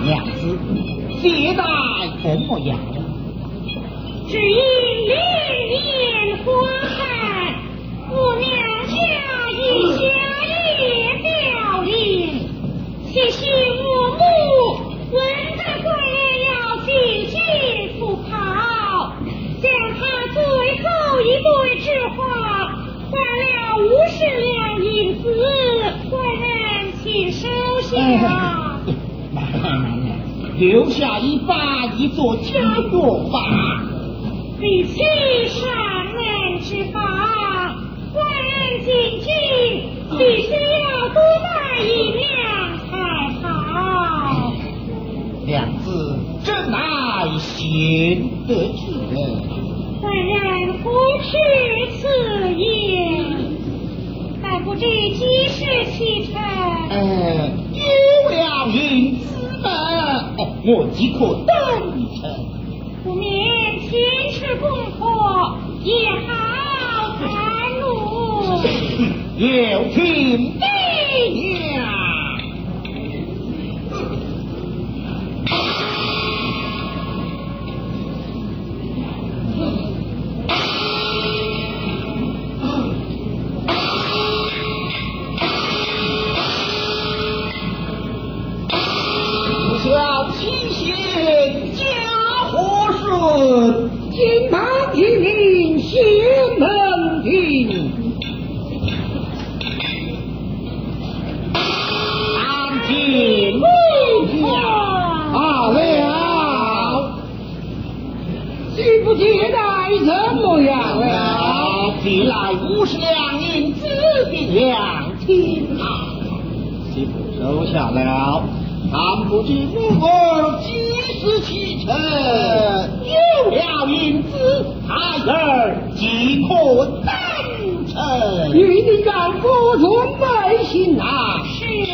娘子，接待怎么样？ 只因连年花开，我娘家已家业凋零，谢谢我母闻得官人要进京赴考，将他最后一对纸画换了50两银子，官人请收下。 留下一座家园吧。 比起上门之法，官人进京必须要多带1两才好。 娘子真乃贤德之人， 官人不去此言，但不知几时启程？ 有了银子呢，我即可登程。 不免前吃功课，也好看路。 有请爹娘。不孝妻贤家和顺，金堂提名贤能定。安静为好了，接不接待怎么样了？寄来50两银子的两清啊，媳妇收下了。但不知母儿几时启程？有了银子，孩儿即可登程。一定要服从百姓啊！ 是。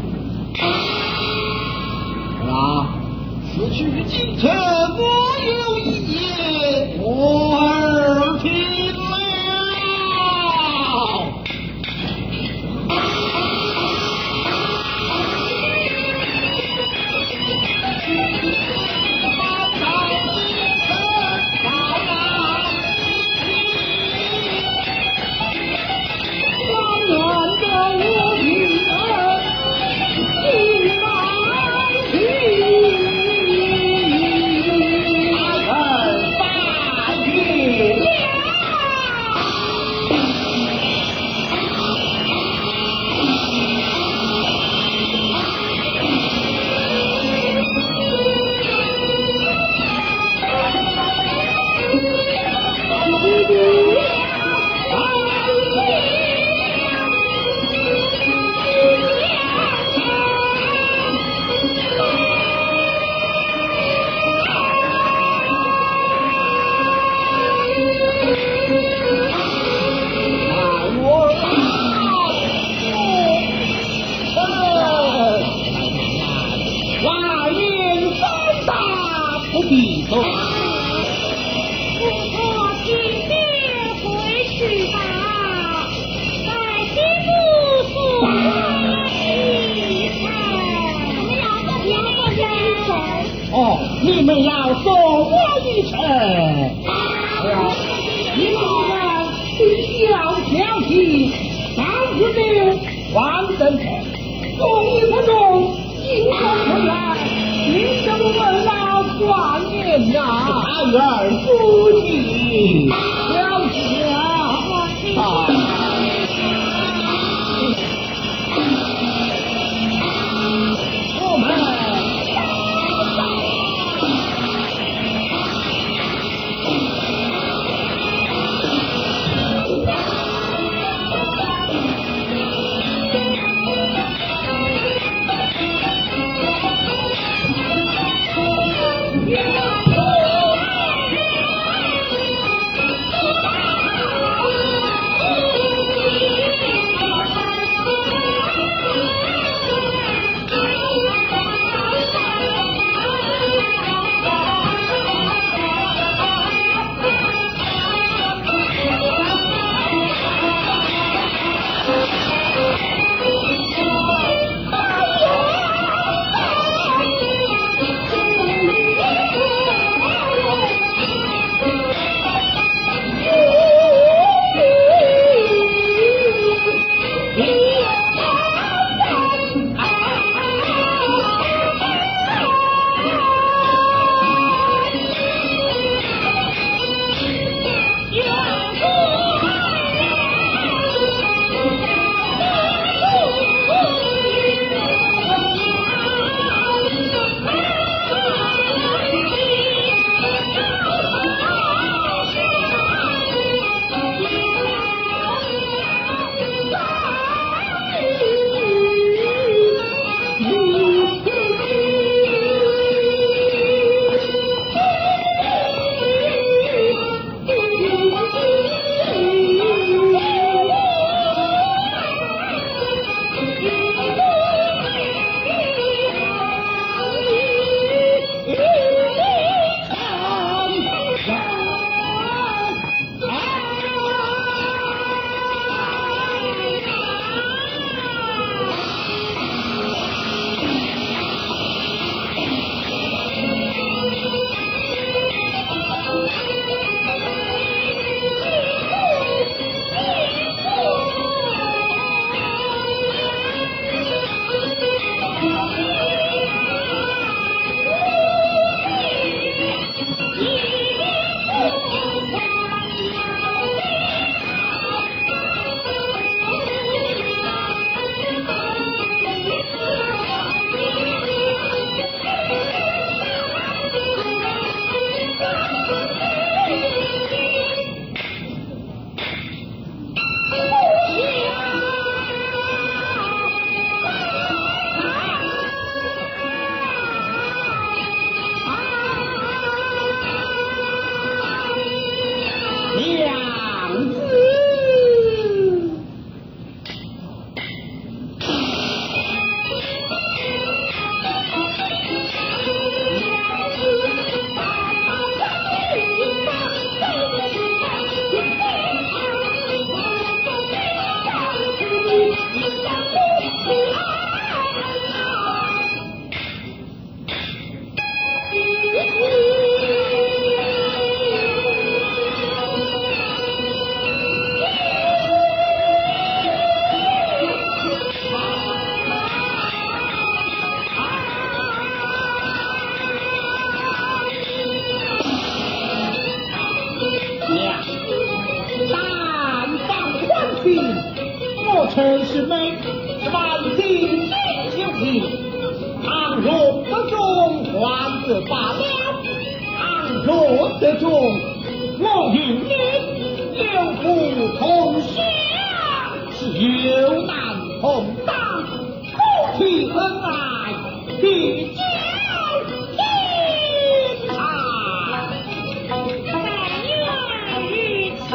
此去京城，我有一言，我儿听了。你们要送我一程，你们必要小心，36万等程，送一不中，应该回来，你怎么问老官员呐？孩儿不急，小心啊！我们。 臣是美，万金清平。倘若不中，还则罢了；倘若得中，我与你有福同享，是有难同当，夫妻恩爱，必交天长。 但愿如此，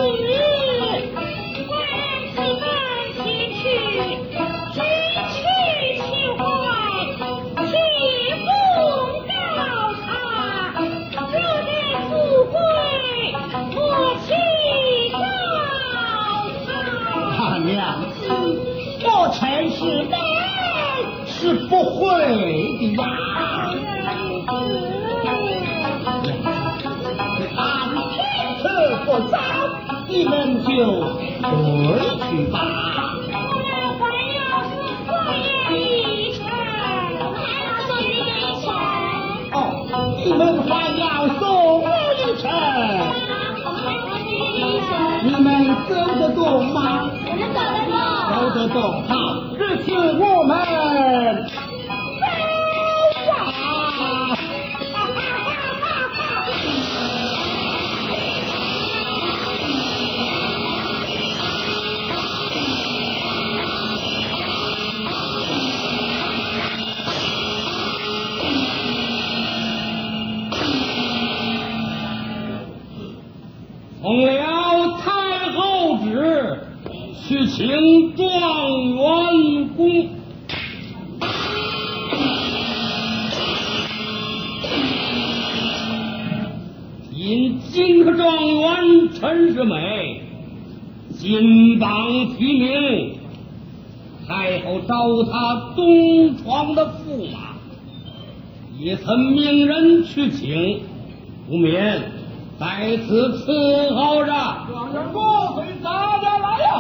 万妻们前去，举起秦淮，提封高茶，若得富贵，我去高茶。 娘子，我臣是美，是不会的呀。看天色不早，你们就回去吧。 我们还要送爷一程，还要送爷一程。 哦，你们还要送我一程？ 我们还送爷一程。 你们走得动吗？ 我们走得动。 走得动。好，这次我们走吧。 奉了太后旨，去请状元公。因金科状元陈世美金榜题名，太后召他东床的驸马，也曾命人去请，不免在此伺候着。 状元公随大家来呀！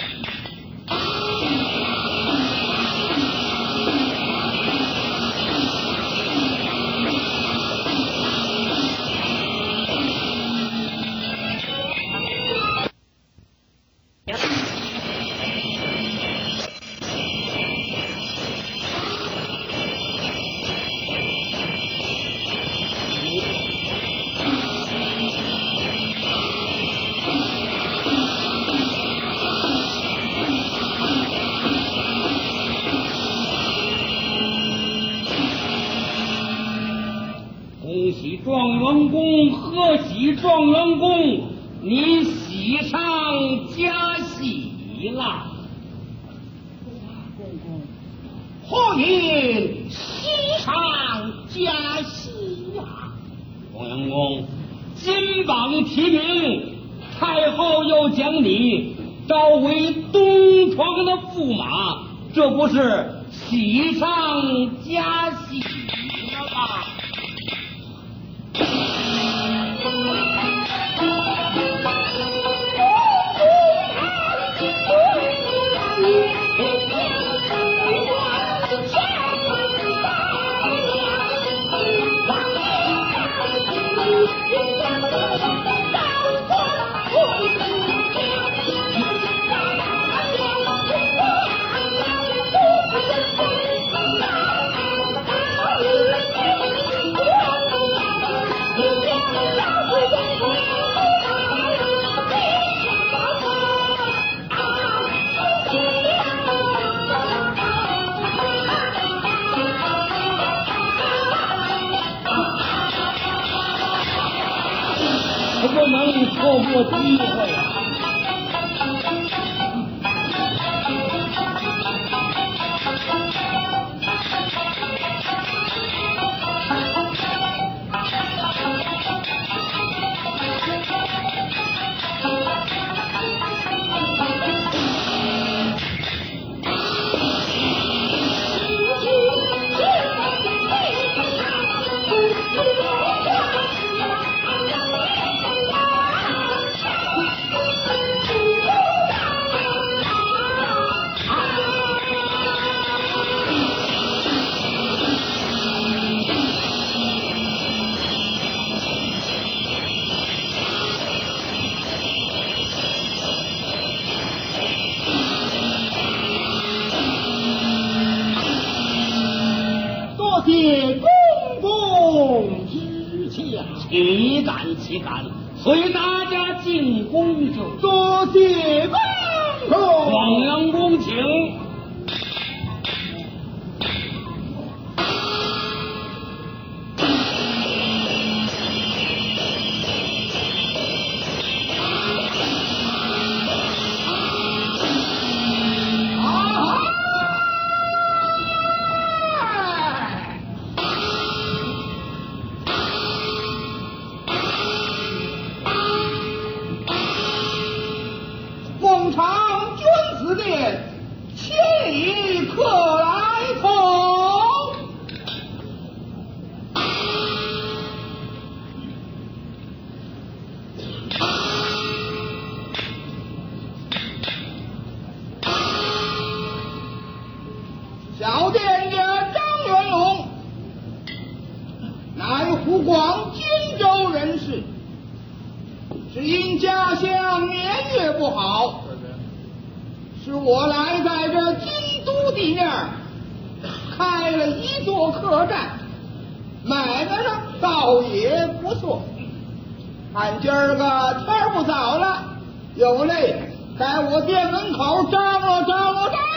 恭喜状元公，贺喜状元公，你喜上加喜了。 何因喜上加喜呀？ 状元公，金榜题名，太后又将你召为东床的驸马，这不是喜上加喜了吗？不能错过机会啊！ 士气呀！ 岂敢岂敢！随大家进宫就多谢公公， 状元公请。 小殿的张元龙，乃湖广荆州人士，是因家乡年月不好，是我来在这京都地面开了一座客栈，买卖上倒也不错。看今儿个天儿不早了，有累在我店门口张罗张罗张。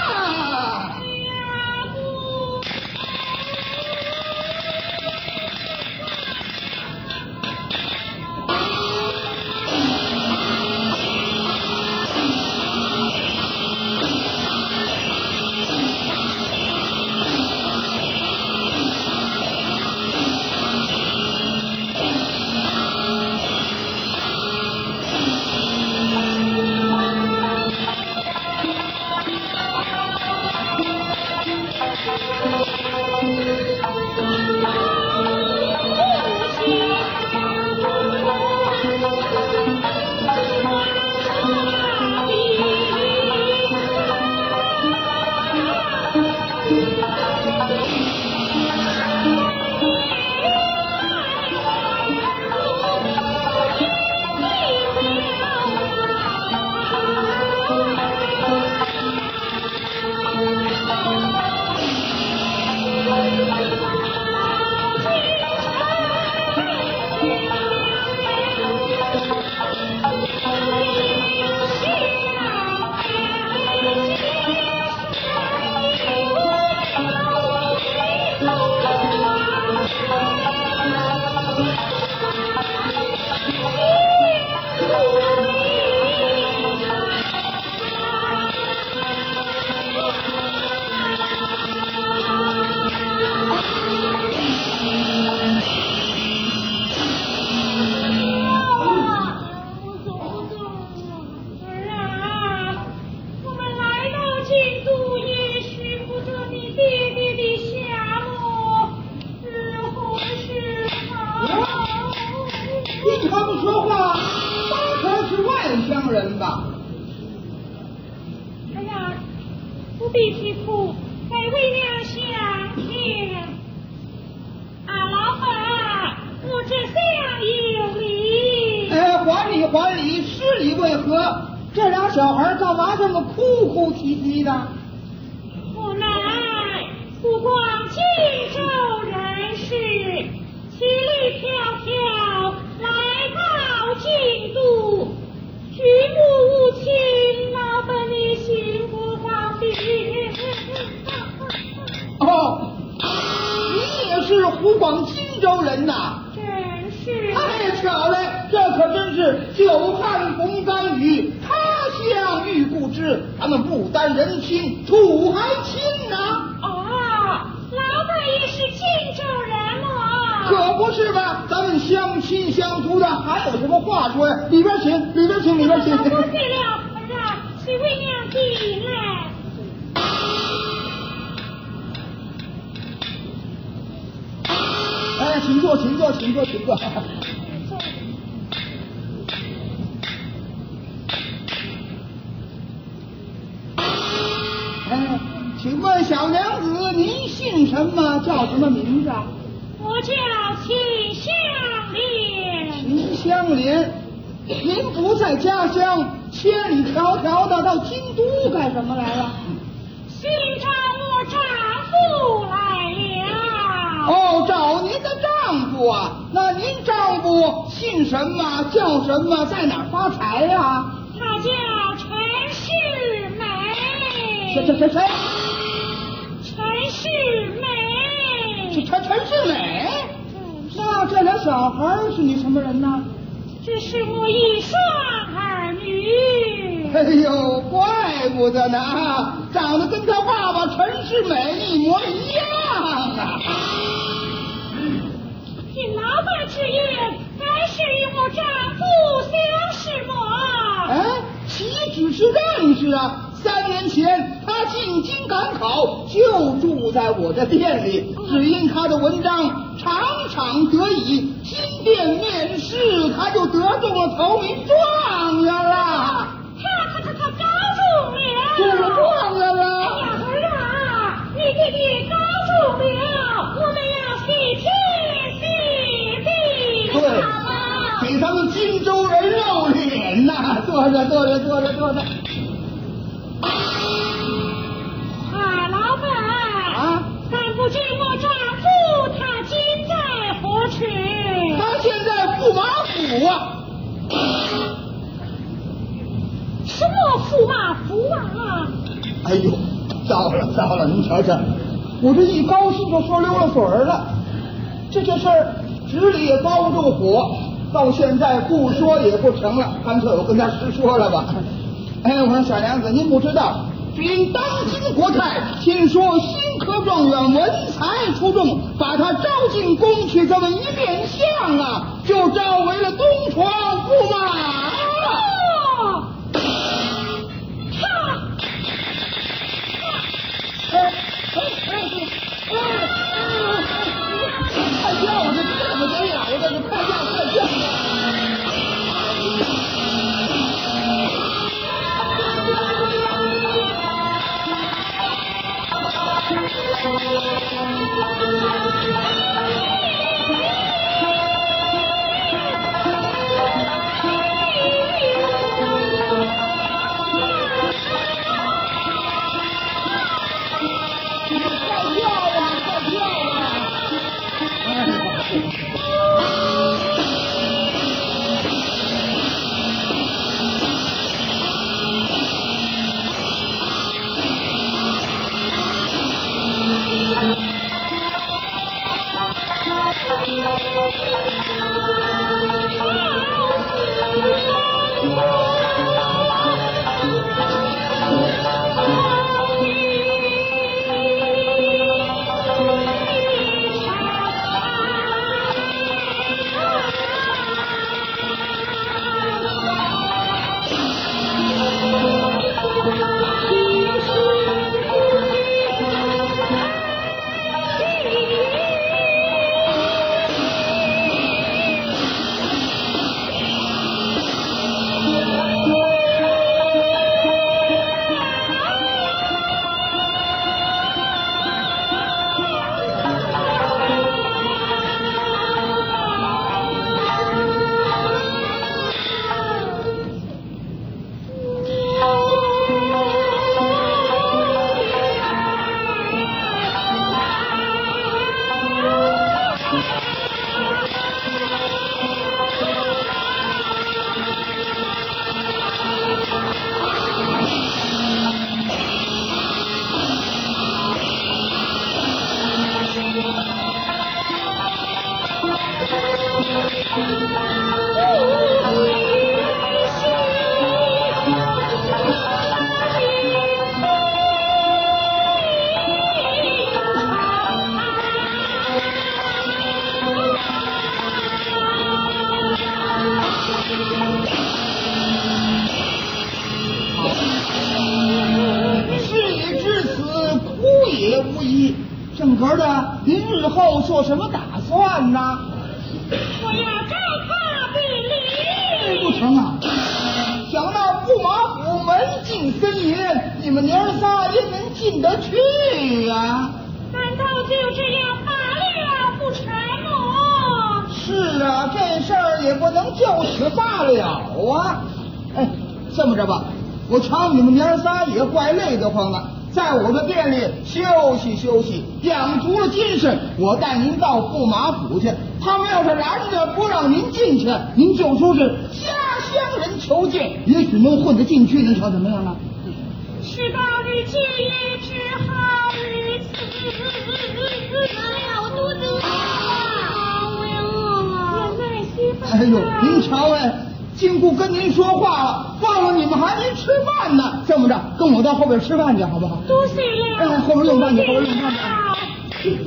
听他们说话，大概是外乡人吧？ 哎呀，不必提苦，给为娘相听。老板，我这厢有礼。 还礼，失礼为何？这俩小孩干嘛这么哭哭啼啼的？ 我乃湖广荆州人士，骑驴迢迢来到京都，举目无亲，老本的心不方便。 哦，你也是湖广荆州人呐？ 真是。 太巧了，这可真是久旱逢甘雨，他乡遇故知，咱们不单人亲，土还亲呐。 老板也是荆州人吗？ 可不是吧，咱们相亲相图的，还有什么话说呀？里边请，里边请，里边请。 多谢了，请为娘进来。 哎，请坐，请坐，请坐，请坐。哎，请问小娘子，您姓什么？叫什么名字啊？ 我叫秦香莲。 秦香莲，您不在家乡，千里迢迢的到京都干什么来了？ 寻找我丈夫来了。 哦，找您的丈夫夫啊？那您丈夫姓什么？叫什么？在哪儿发财呀？ 他叫陈世美。 谁？ 陈世美。 陈世美。那这俩小孩是你什么人呢？ 这是我一双儿女。 哎呦，怪不得呢，长得跟他爸爸陈世美一模一样啊！ 凭老板之言，该是与我丈夫相识么？ 哎，岂止是认识啊！3年前他进京赶考，就住在我的店里，只因他的文章场场得以金店面试，他就得中了头名状元了。 他高中了， 中了状元了。 哎呀儿啊，你弟弟高中了，我们要谢天谢地对，给他们荆州人露脸呐！坐着。 老板啊， 但不知我丈夫他今在何处？ 他现在驸马府啊。 什么驸马府啊？ 哎呦，糟了！您瞧瞧，我这一高兴就说溜了嘴儿了。这事儿纸里也包不住火，到现在不说也不成了，干脆我跟他实说了吧。哎，我说小娘子，您不知道，只因当今国泰，听说新科状元文才出众，把他招进宫去，这么一面相啊，就召为了东床驸马。太叫我这怎么这样？我这是太叫。正格的，您日后做什么打算呢？ 我要召他比邻。 不成啊！想那驸马府门禁森严，你们娘仨也能进得去啊？ 难道就这样罢了不成吗？ 是啊，这事儿也不能就此罢了啊！哎，这么着吧，我瞧你们娘仨也怪累得慌了。 在我的店里休息休息，养足了精神，我带您到驸马府去。他们要是拦着不让您进去，您就说是家乡人求见，也许能混得进去。您瞧怎么样啊？ 是到你结业之好日子，我肚子饿了，我要饿了。原来媳妇。 哎呦，您瞧金姑跟您说话了，忘了你们还没吃饭呢。这么着，跟我到后边吃饭去，好不好？ 多谢了。 后边用饭去，后边用饭去。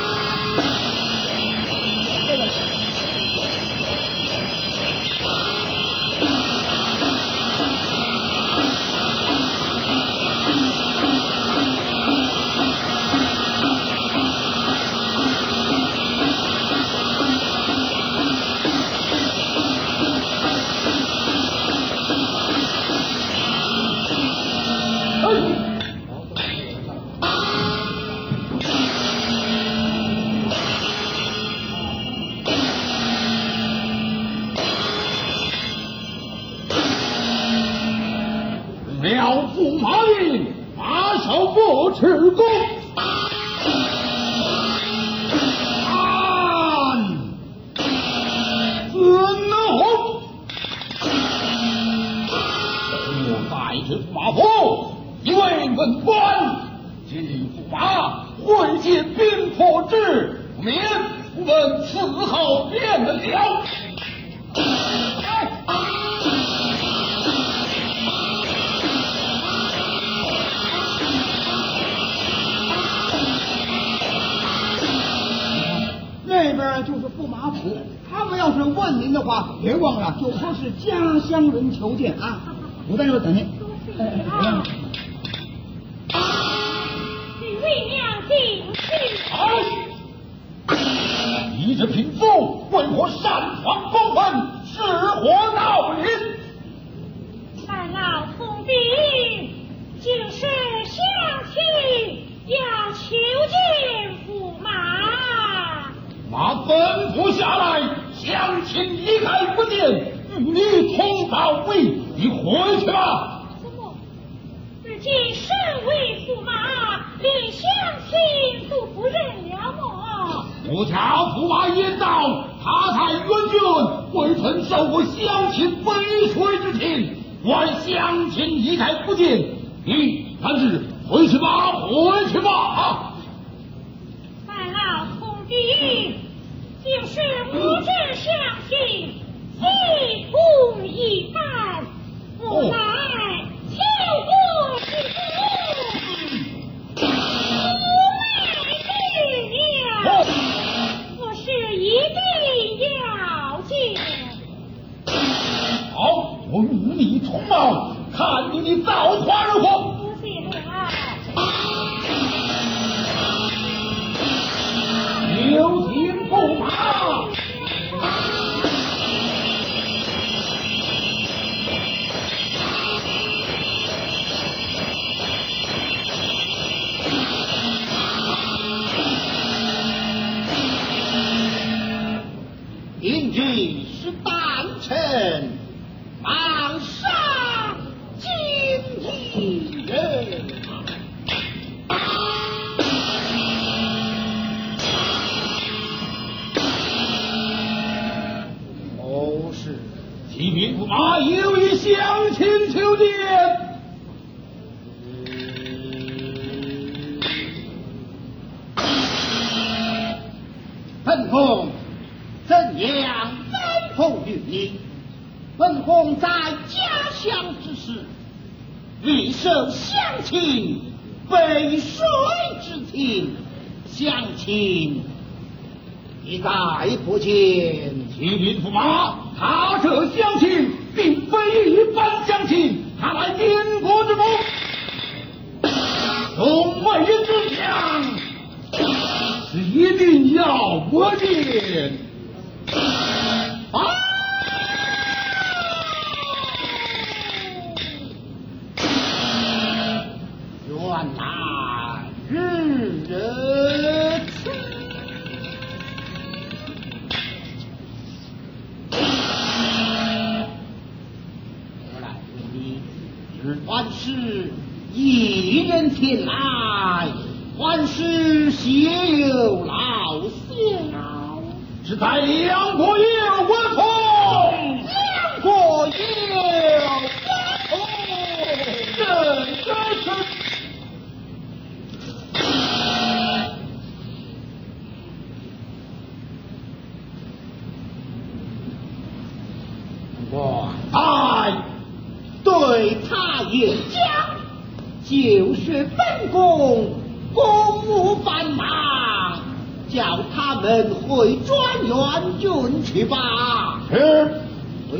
了驸马令，马首不吃功。按子龙，我带至驸马府，因为文官，今日驸马会见兵破之，免我们伺候便了。 那边就是驸马府，他们要是问您的话，别忘了就说是家乡人求见啊。我在这等您。 你为娘进去。 你这贫妇为何擅闯公门，失火闹林？ 俺老通兵竟是乡亲，要求见驸马。 马吩咐下来，乡亲一概不见，与你同到位，你回去吧。 怎么？如今身为驸马，连乡亲都不认了么？ 不巧驸马言道，他太冤君，未曾受过乡亲杯水之情，望乡亲一概不见。你还是回去吧，回去吧啊！ 俺老通兵竟是无知乡亲，非同一般，无奈求过之功，无奈了。我是一定要见。 好，我与你同谋，看你的造化如何。 多谢了。 有请驸马。 今日是诞辰，忙杀今一人。谋士， 启禀驸马，有一乡亲求见。 本宫怎样吩咐于你？本宫在家乡之时，欲受乡亲背水之情，乡亲一概不见。 启禀驸马，他这乡亲并非一般乡亲，他乃民国之母，东魏之强，是一定要我见。啊！ 原来日此。原来你是团师一人前来，还是谢有老小。 是在梁国有我同， 梁国有哦，真是。 我对他言讲，就是本宫公务繁忙，叫他们回转元军去吧。 是。 对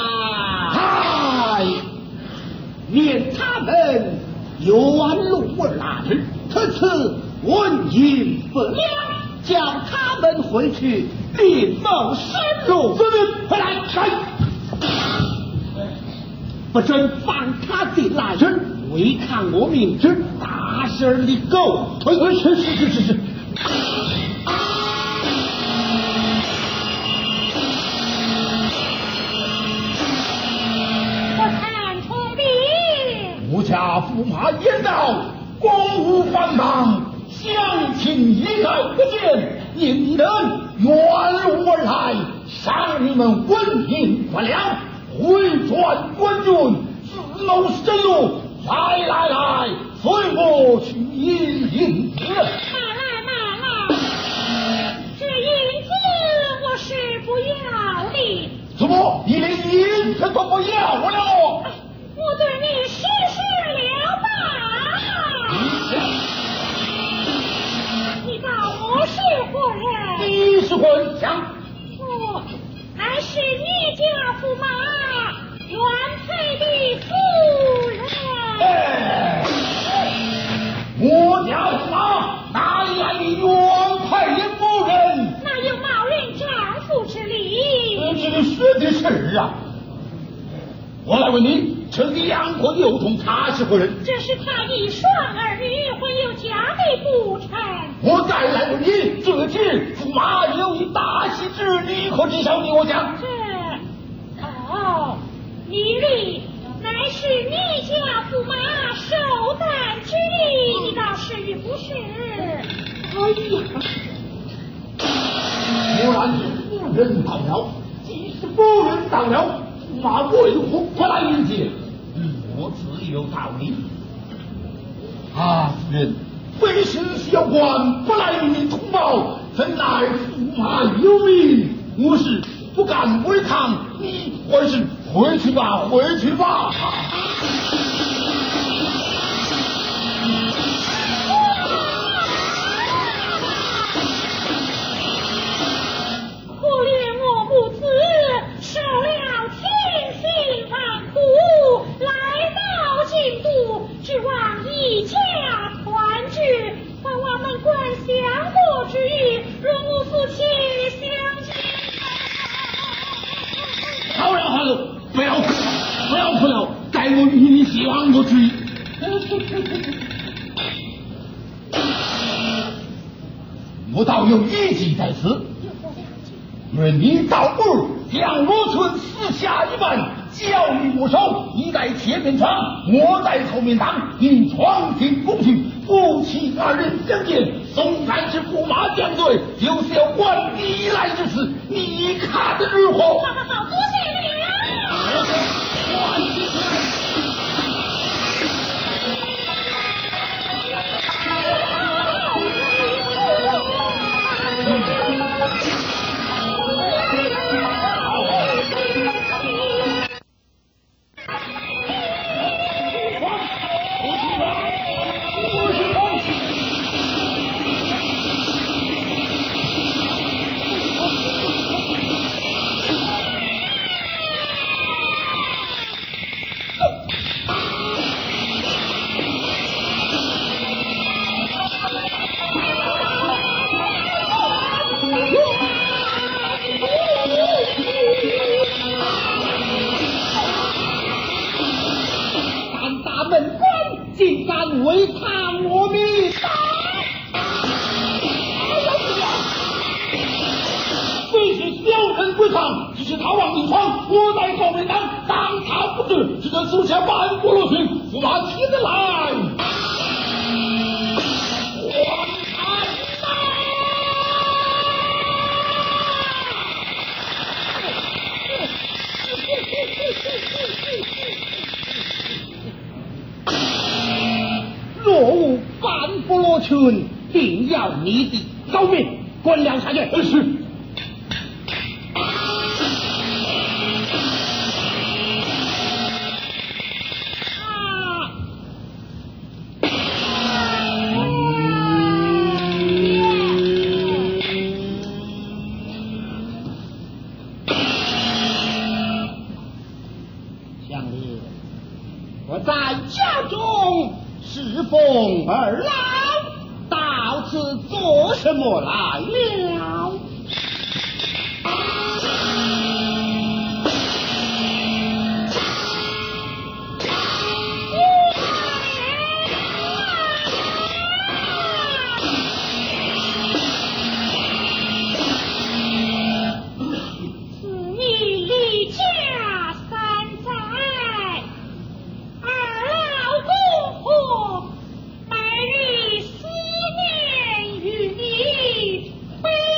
啦，免他们原路而来，特此文银不良，叫他们回去另谋生路。 回来， 不准放他进来，违抗我命之大声的狗腿。 是。吾家驸马言道，公务繁忙，乡亲一概不见，你们远路而来，伤你们文银不良，回转官军，自谋生路。来，随我去引子。 慢来，这银子我是不要的。 怎么，你连银子都不要了？ 我对你实施了吧？你道我是何人？ 你是混枪。 我乃是你家驸马原配的夫人。 我家驸马哪里来的原配的夫人？ 哪有冒认丈夫之理？ 这说的是啊。我来问你，这梁国幼童他是何人？ 这是他一双儿女，会有家的不成？ 我再来问你，这次驸马有一大喜之礼，可知晓？你我讲。 礼礼乃是你家驸马受担之礼，你倒是与不是？ 果然是夫人到了，既是夫人到了，驸马为何不来迎接？我自有道理。夫人，为师小官不来与你通报，怎奈驸马有命，我是不敢违抗。你还是回去吧。 可怜我母子受了千辛万苦，来到京都，指望一家团聚，还我们官相国之意，容我夫妻相见。 好了，不要哭了，该我与你希望不去。我倒有一计在此，愿你到日将罗村四下一半，交于我手，你在前面闯，我在后面挡，你闯进宫去，夫妻二人相见，纵然是驸马将罪，就是要关你来之事，你看得如何？ 好，多谢你了。 是小人归藏，只是逃往银川，我在后面当他不知，只得属下半国罗群，驸马听得来。 若无半不罗群，定要你的高明，滚了下去。 是。 相爷，我在家中侍奉二老，到此做什么来了？ 白日思念与你。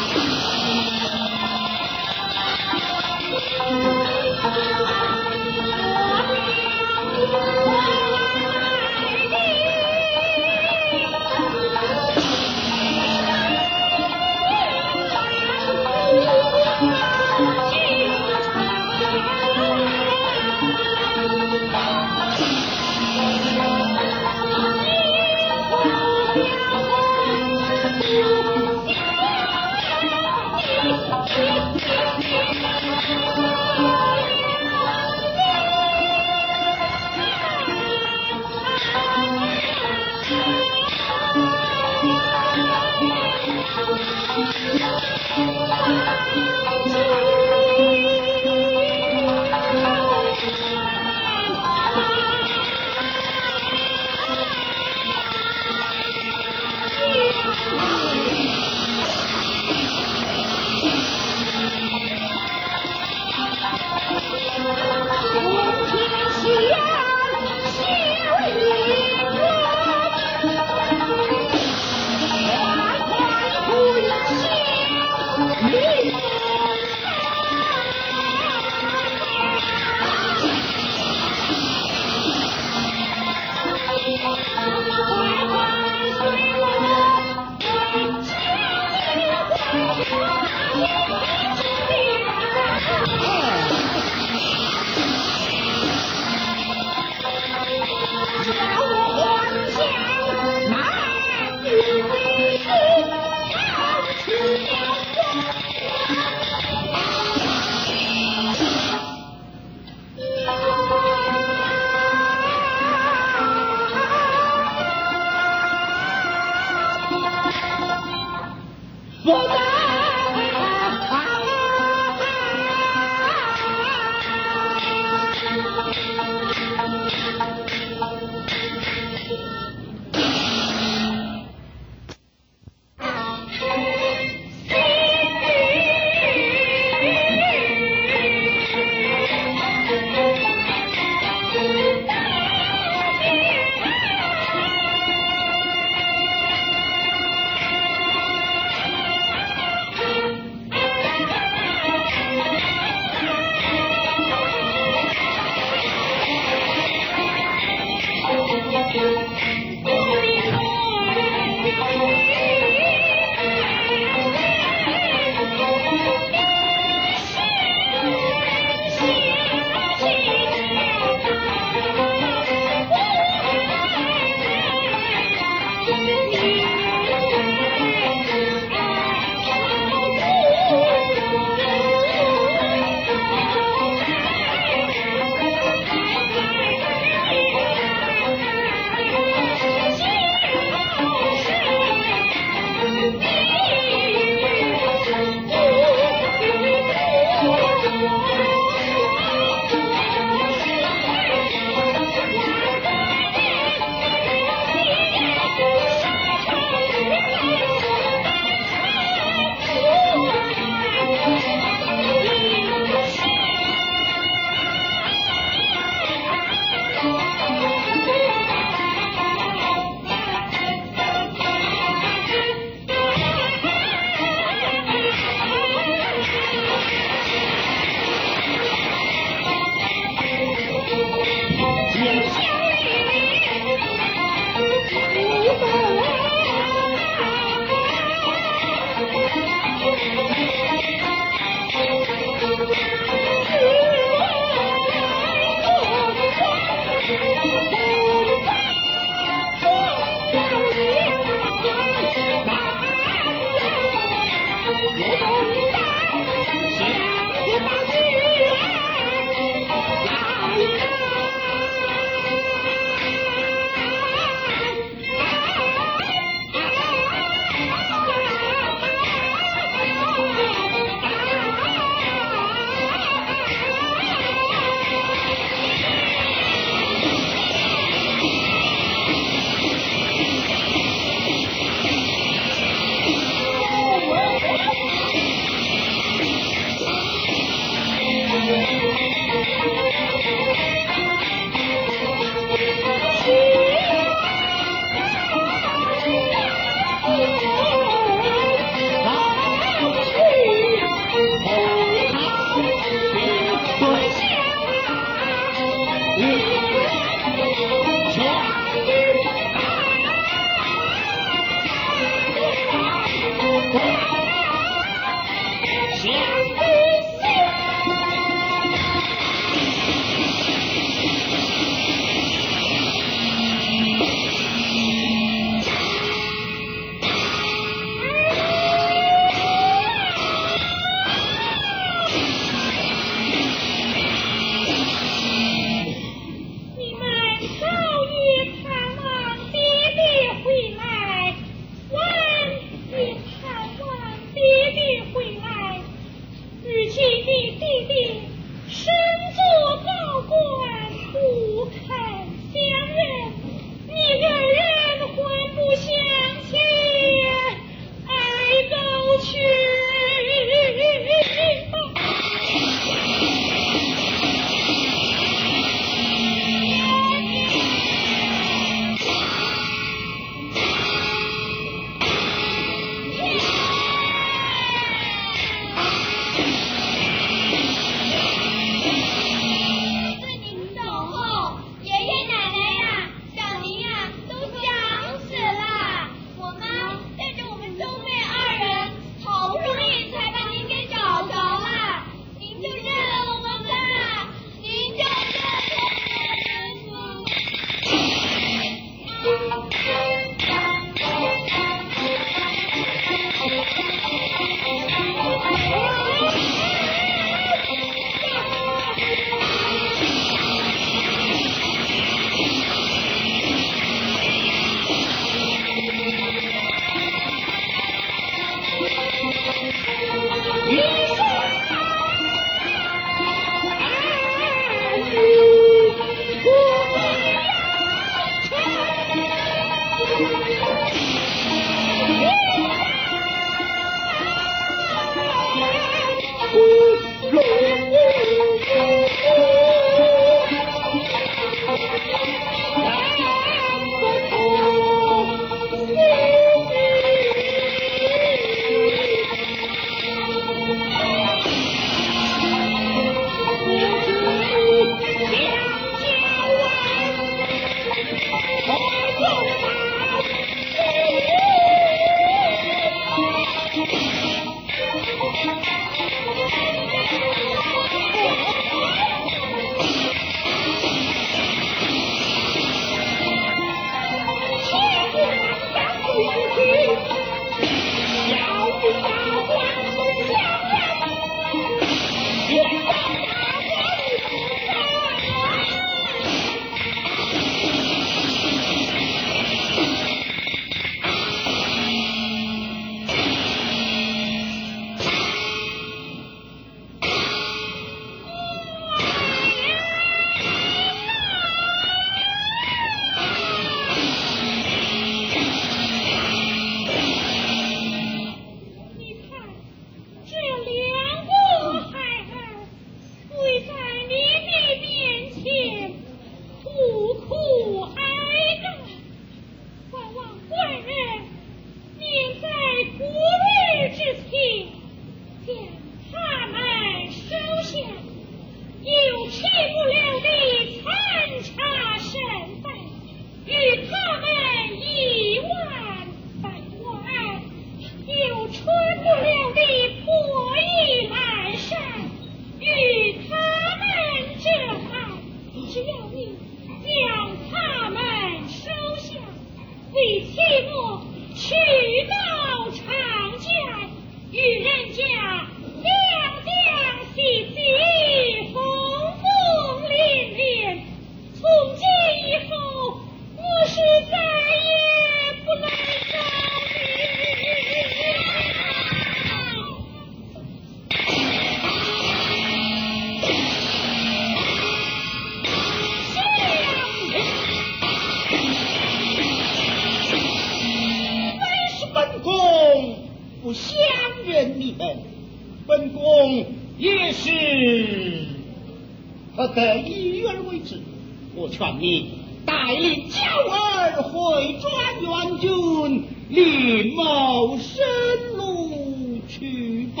劝你带领娇儿回转元军，另谋生路去吧。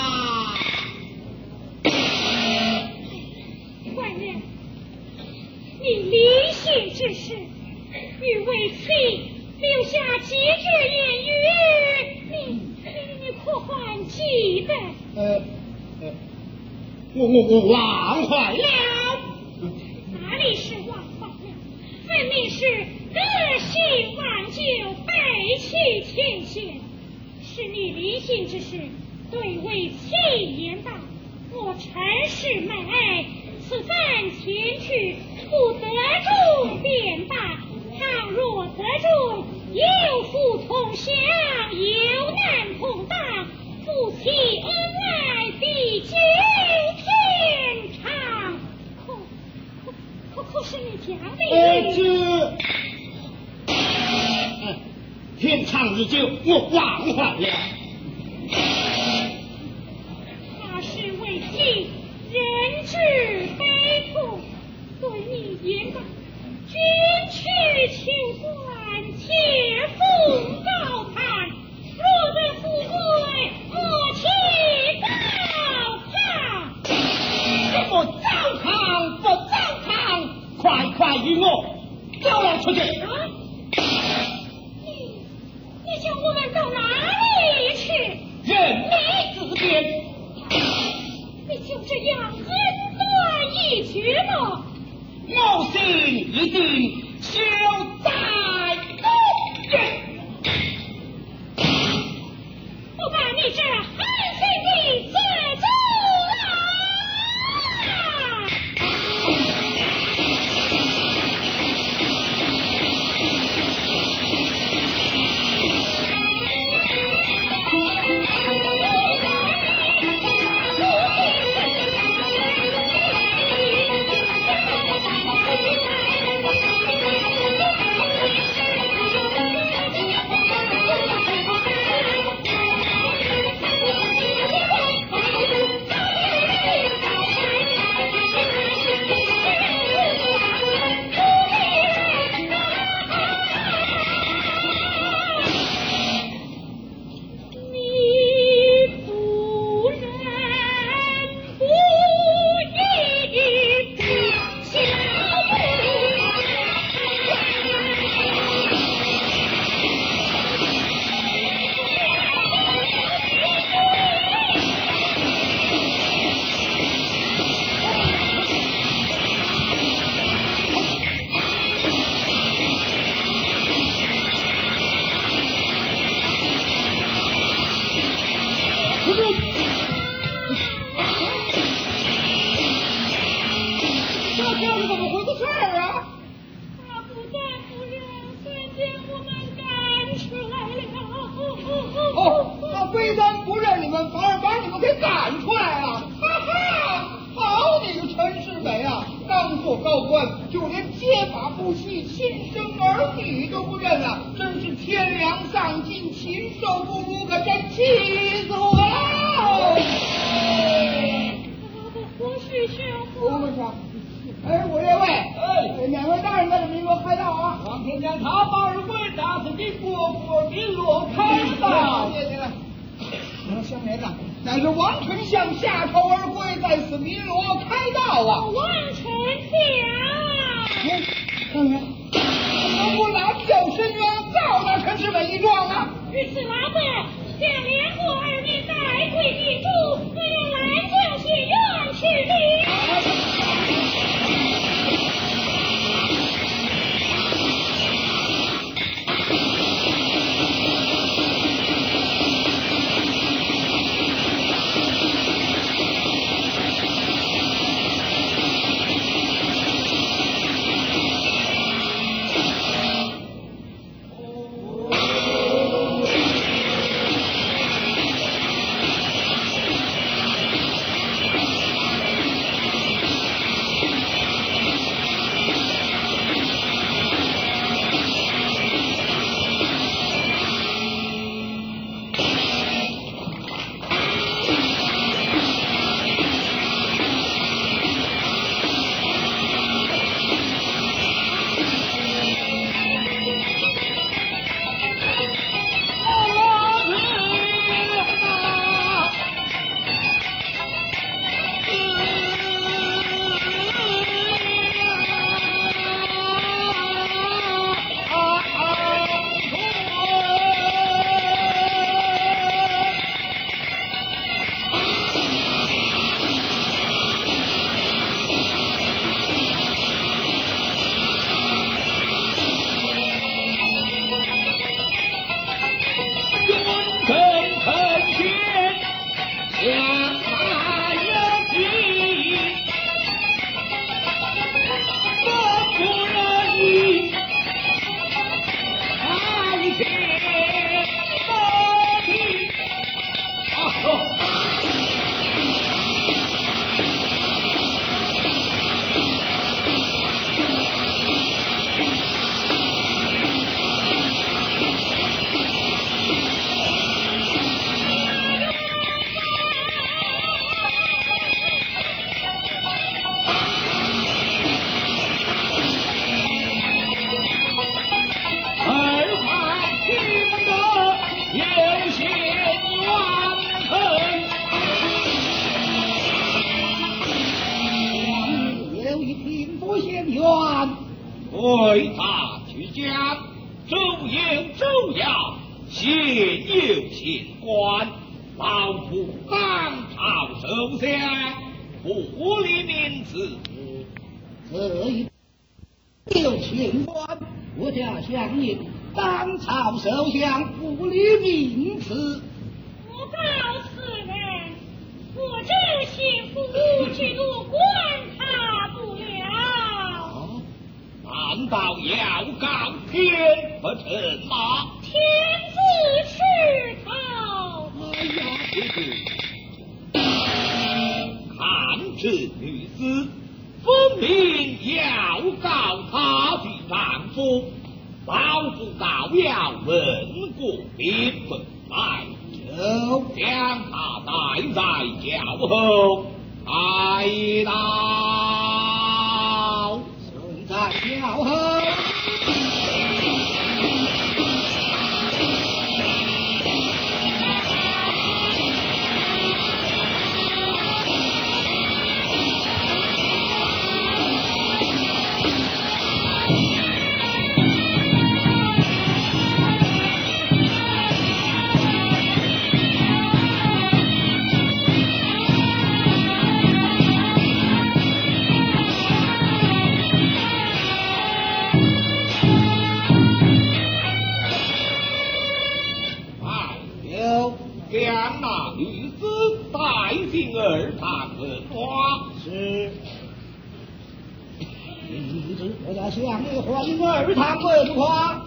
官人，你离姓之事，欲为妻留下几句言语，你可还记得？ 我忘怀了。 哪里是忘怀了？分明是得性忘旧，背弃前嫌。是你离姓之事，对为妻言道。我陈氏妹，此番前去，不得中便罢。倘若得中，有福同享，有难同当，夫妻恩爱地久天长。可是你讲的天长日久，我忘怀了。 那是为妻人之悲痛，对你言道：君去求官，且奉高攀。若得富贵，我岂高攀？ 不糟糠，不糟糠，快与我走了出去。 你叫我们到哪里去？ 任你自便。 你就这样恩断义绝吗？ 我心一定休在东岳。 我把你这狠心的自主这是怎么回事啊？ 大夫人，先将我们赶出来了。 哦，那非但不认你们，反而把你们给赶出来了。哈哈，好你个陈世美啊！刚做高官，就连结发夫妻、亲生儿女都不认了，真是天良丧尽，禽兽不如，可真气死我了！ 我是兄我们说，哎，我这位，两位大人在这鸣锣开道啊！ 王天将他把二贵打死的国鸣锣开道。 谢谢了。相连呐，乃是王丞相下头而归，在此鸣锣开道啊！ 王丞相， 当然，能不拿票申冤，告那陈世美一状啊！ 于此老伯将连过二名带归地主，我用来将些冤屈的。 为他去将，周有周要，县有县官，老夫当朝首相，不理民词。 这一有县官，我家乡令当朝首相，不理民词。 我告此人，我这幸福只路管他不了。 难道要告天不成吗？ 天子吃头。 哎呀，这看这女子，分明要告她的丈夫，老夫倒要问过便不来，就将她带在轿后开刀。 送在轿后。 将那女子带进二堂问话。 是。 一子，我要向你还2趟文话。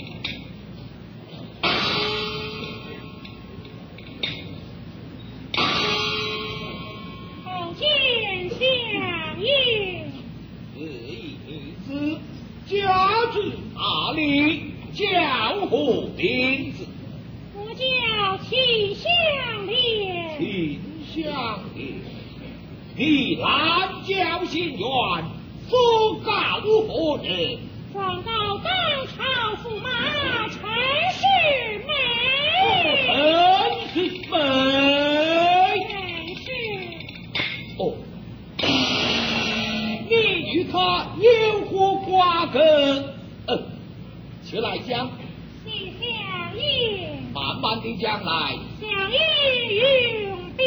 后见相爷。 此一子家住哪里？叫何名字？ 我叫秦香莲。 秦香莲，你南郊县院所告何人？ 状告当朝驸马陈世美。 陈世美。 陈氏。 哦，你与他有何瓜葛？且来讲。 谢相爷。 慢慢地讲来。 相爷用笔。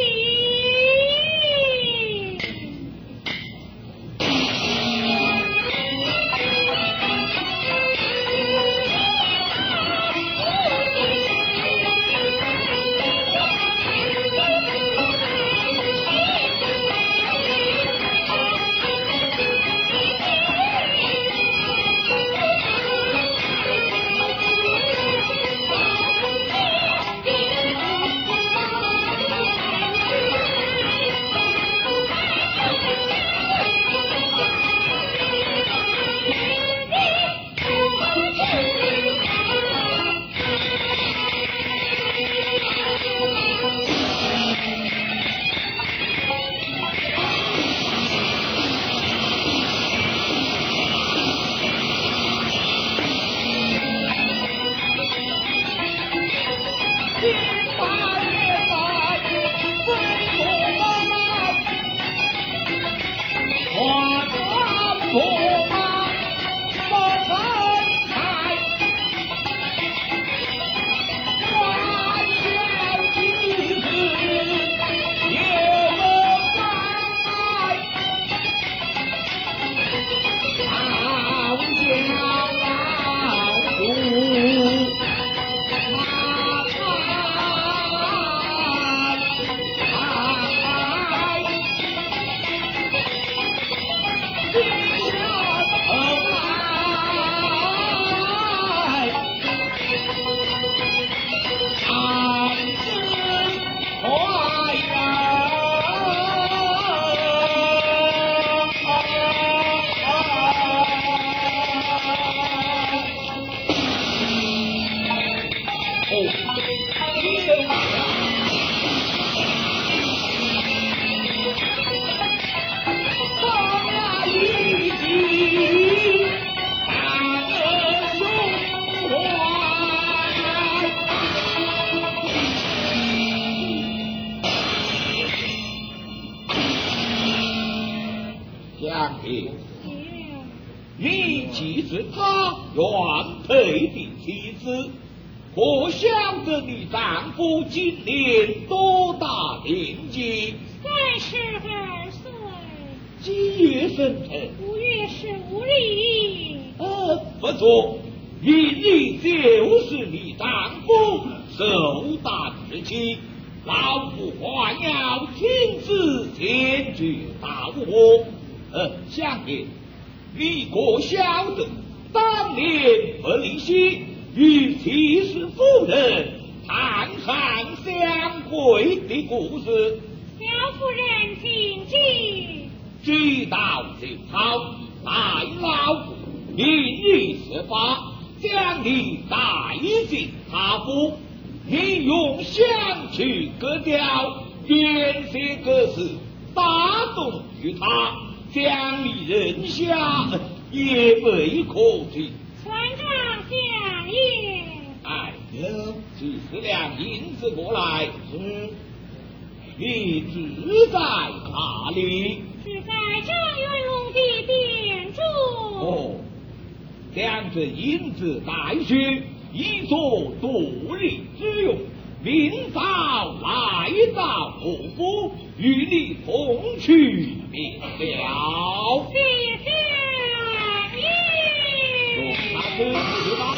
你既是他原配的妻子，可晓得你丈夫今年多大年纪 32岁。 几月生辰 5月15日。 不错，你就是你丈夫寿诞之期，老夫还要亲自前去到我。相爷，你可晓得当年不离析与妻室夫人谈判相会的故事？ 小夫人谨记。 知道就好，待老夫明日设法将你带进他府，你用香去割掉原些个事，打动于他，将你扔下也未可知。 船长相爷。 有几10两银子过来。你住在哪里？ 是在张元龙的店中。 将这银子带去，以作度日之用。明早来到我府，与你同去便了。 谢相爷。 他去吧。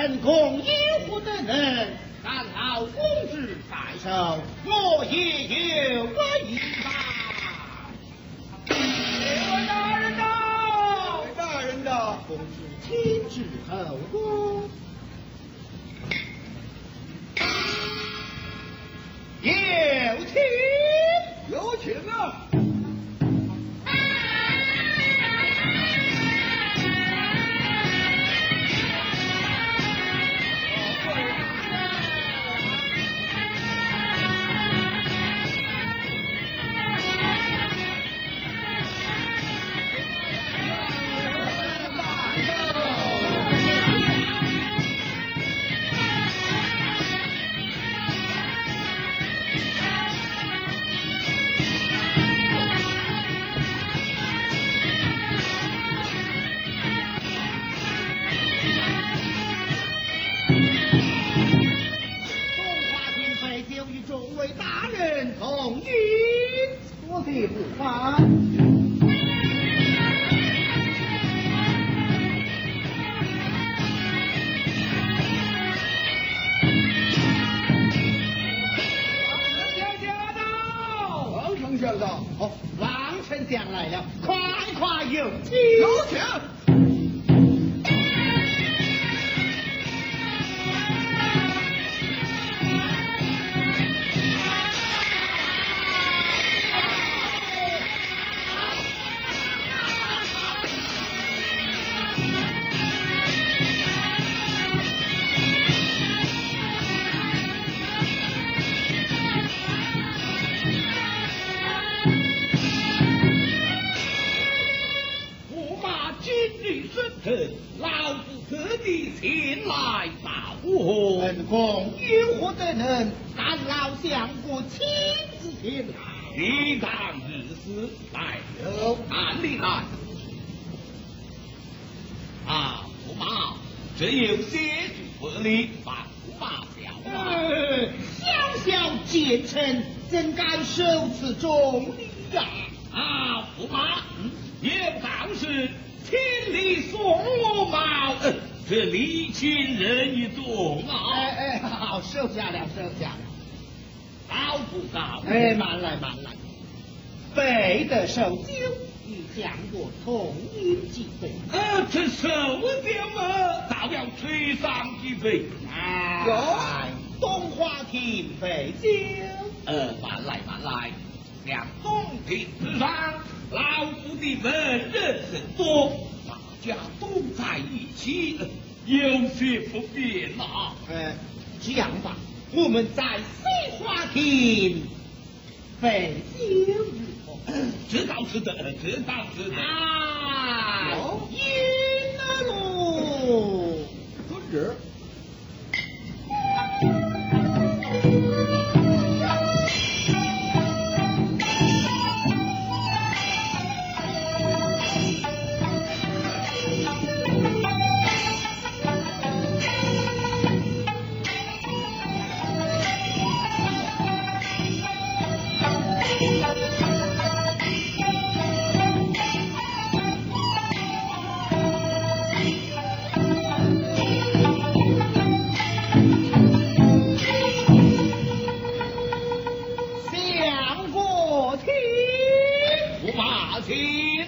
恩公因护的人，但老公之在手，我也有一吧。 大人到，大人到， 公主亲至后宫， 有请啊！ 王丞相来了，快快有请！ 有请！ 老夫特地前来报贺。 恩公有何等人，但老相公亲自前来。 你当日死来有案里来。啊，驸马，这有些不礼，把驸马笑话。 小小奸臣，怎敢受此重礼呀？ 啊，驸马，有道是千里送我毛，这礼轻人意重啊！ 好，收下了，收下了。 高不高？ 慢来，慢来。备得受酒，与相国同饮几杯。 这受酒啊，倒要吹上几杯。 有东华亭备酒。 慢来，慢来。两宫廷之上，老夫的文人甚多，大家都在一起，有些不便啊。 这样吧，我们在西华亭备酒如何？ 这倒是的，这倒是的。 饮了喽， 遵旨。 相国听， 驸马请。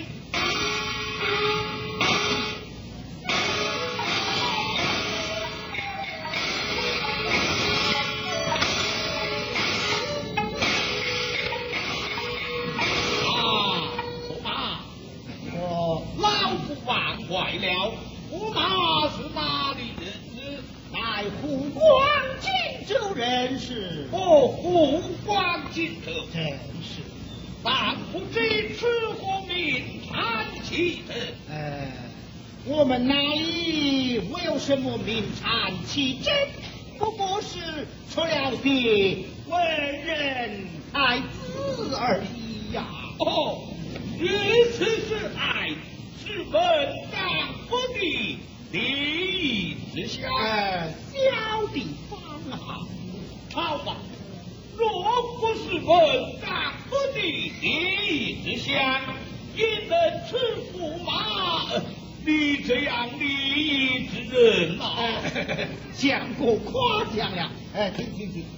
老夫忘怀了，驸马是哪里人？ 乃湖广荆州人士。 湖广荆州， 真是。 但不知此何名产奇特？ 我们那里没有什么名产奇珍，不过是出了些文人才子而已呀。 如此是爱，是文章不的礼仪之下。 小地方啊， 好吧，若不是文章不的礼仪之下，也能吃驸马你这样礼仪之人啊， 相公夸奖了。请。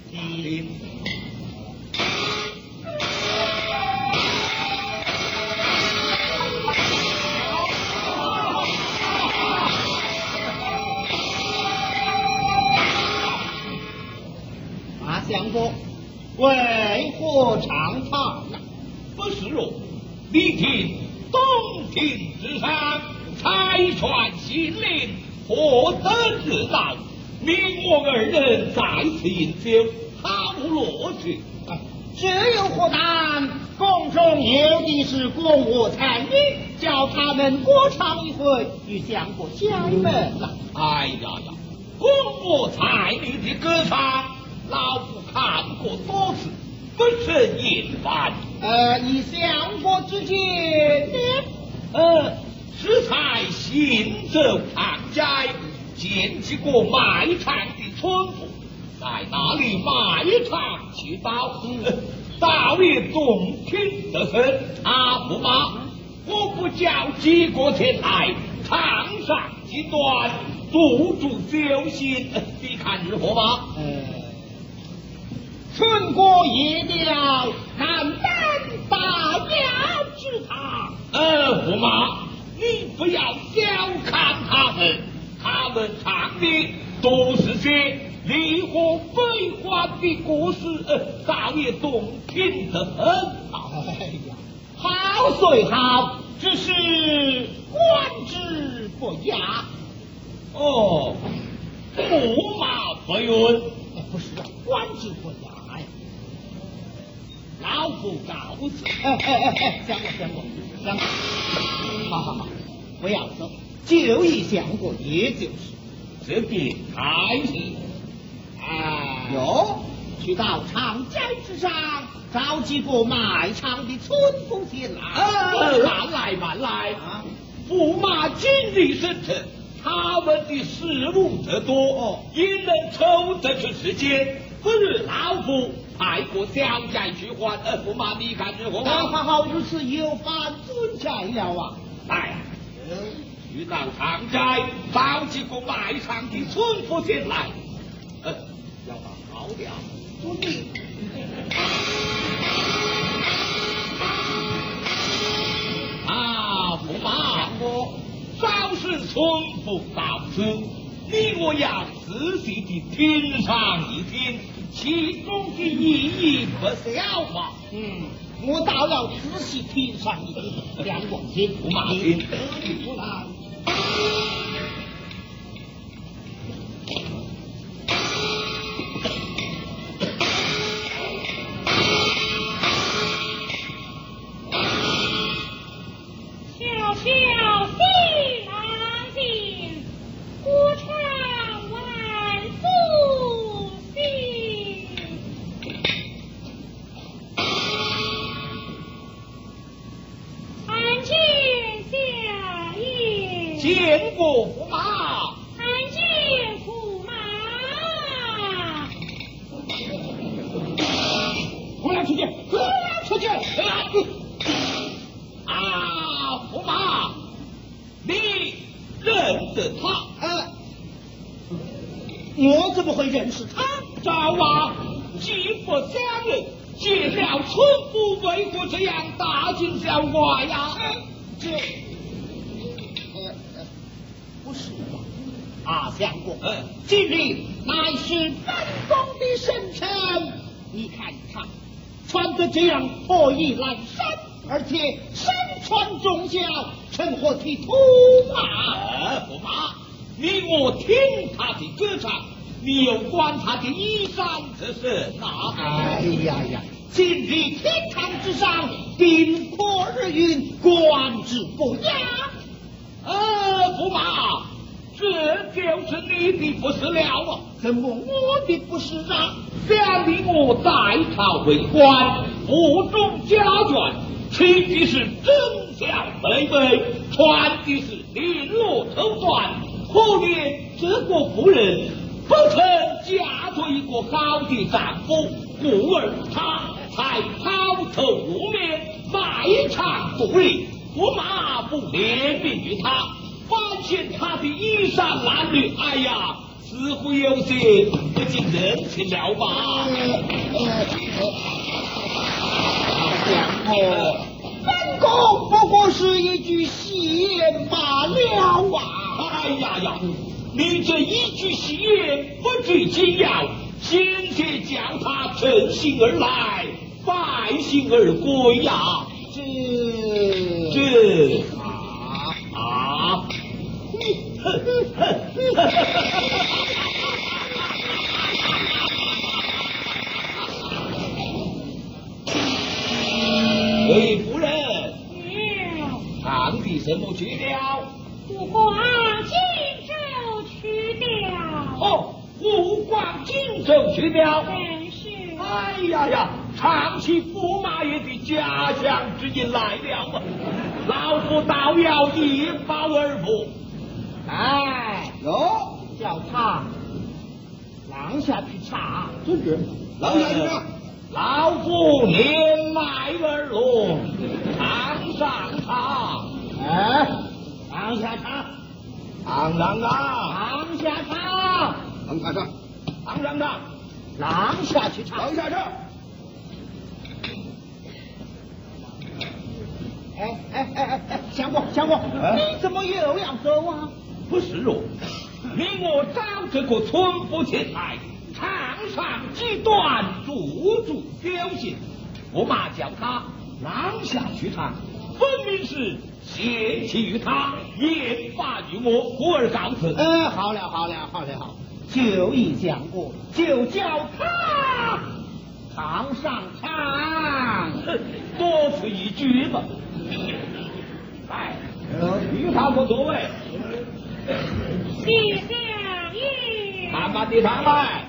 相公，为何长叹？ 不是哦，你听东庭之上，才传心令，何等热闹！你我二人在此饮酒，毫无乐趣。 这有何难？宫中有的是歌舞才艺，叫他们歌唱一回，与相公下门了。 哎呀，歌舞才艺的歌唱，老夫看过多次，不胜厌烦。 以相公之见呢？适才行走常斋，见几个卖唱的村妇，在那里卖唱祈祷，倒也动听得很。驸马，我不叫几个前来唱上几段，助助酒心，你看如何吧？ 春歌夜调，难担大雅之堂。 驸马，你不要小看他们，他们唱的都是些离合悲欢的故事，倒也动听得很。 哎呀，好虽好，只是观之不雅。 驸马不允。 不是啊，观之不雅。老夫告辞。相公，好，不要走，就一相公，也就是这边开始。 哟，去到长街之上，找几个卖唱的村妇前来。 慢来！驸马精力深沉，他们的事务则多，也能抽得出时间。不如老夫派个小寨去还。驸马，你看如何？ 好，如此有犯尊宅了啊！ 来，去到长寨，找几个卖唱的村妇前来。要把好了，注意。驸马，稍事村妇到此，你我要仔细的听上一听，其中的意义不小嘛。 我倒要仔细听上一听。两公听， 驸马听。 出来。 见过驸马， 参见驸马。 我要出去，驸马，你认得他？ 我怎么会认识他？ 赵王既不相认，见了村妇为何这样大惊小怪呀？ 不是吧？相公，今日乃是本宫的生辰，你看他穿得这样破衣烂衫，而且身穿重孝，成何体统啊？ 驸马，你我听他的歌唱，你又管他的衣衫之事哪？ 哎呀，今日天堂之上，宾客日云，观之不雅。 驸马，这就是你的不是了啊！ 怎么我的不是啊？ 想必我在朝为官，府中家眷，吃的是真相卑微，穿的是绫罗绸缎，可怜这个妇人不曾嫁做一个好的丈夫，故而她才抛头露面，卖唱独立。驸马不怜悯于他，反见他的衣裳褴褛，哎呀，似乎有些不近人情了吧？ 相公，本宫不过是一句戏言罢了啊！ 哎呀呀，你这一句戏言不最紧要，先且叫他乘兴而来，败兴而归呀！这啊！喂，夫人，堂弟什么去了？ 护光荆州去了。 哦，护光荆州去了。 真是。 哎呀呀，长崎驸马爷的家乡之音来了啊！老夫倒要一报而复。 哎，哟，叫他廊下去查， 真是，廊下去查。 老夫年迈而落，堂上查。 哎，廊下查， 堂上查， 廊下查， 廊下查， 堂上查， 廊下去查， 廊下查。 哎，相公，你怎么又要走啊？ 不是哦，令我找这个村夫前来，场上几段驻足表现。驸马叫他廊下去查，分明是嫌弃于他，厌烦于我，故而告辞。 好了，就已讲过，就叫他堂上堂， 多此一举吧。来，与他个座位。 谢相爷。 慢慢地上来。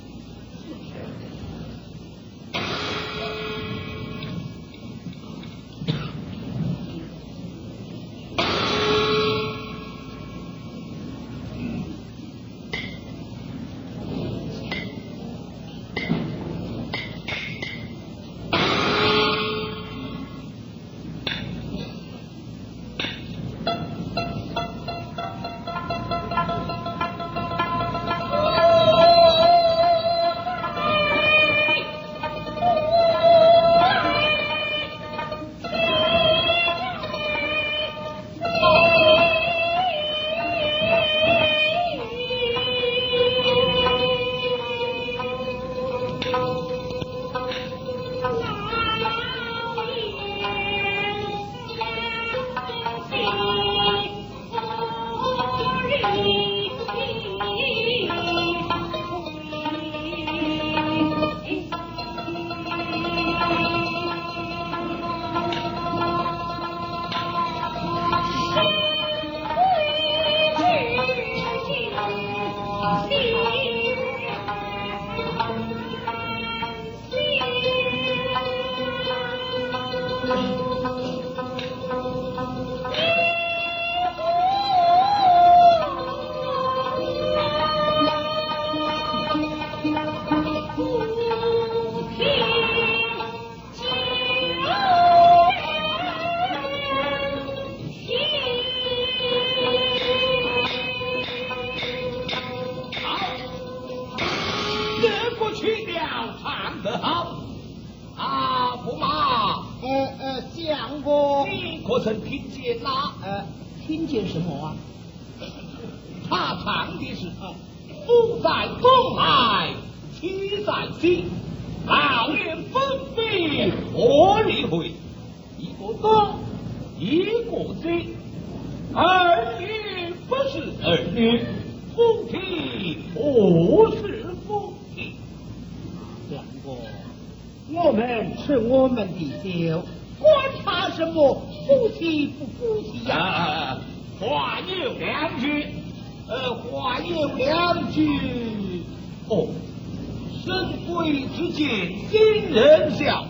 相公， 你可曾听见啦？ 听见什么啊？ 他唱的是夫在东来，妻在西，老年分别何理会？一个东，一个西，儿女不是儿女，夫妻不是夫妻。 相公，我们吃我们的酒，管他什么夫妻不夫妻呀？ 话有两句，话有两句。哦，神鬼之间，今人笑，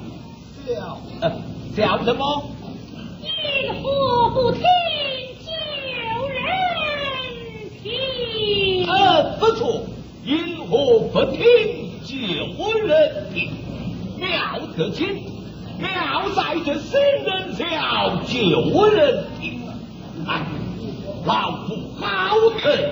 笑什么？ 因何不听旧人听？ 不错，因何不听旧人听？妙可亲，妙在这新人笑，旧人听。哎，老夫好臣。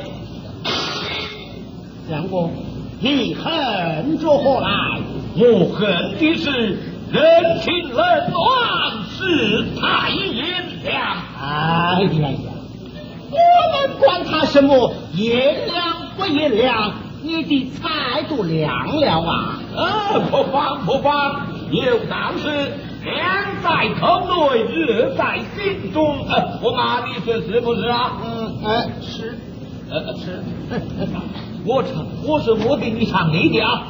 相公，你恨着何来？ 我恨的是人情冷暖，世态炎凉。 哎呀呀，我们管他什么炎凉不炎凉，你的态度凉了啊！ 不妨，有道是凉在口内，热在心中。我妈，你说是不是啊？ 是。 是。我是我给你唱你的啊。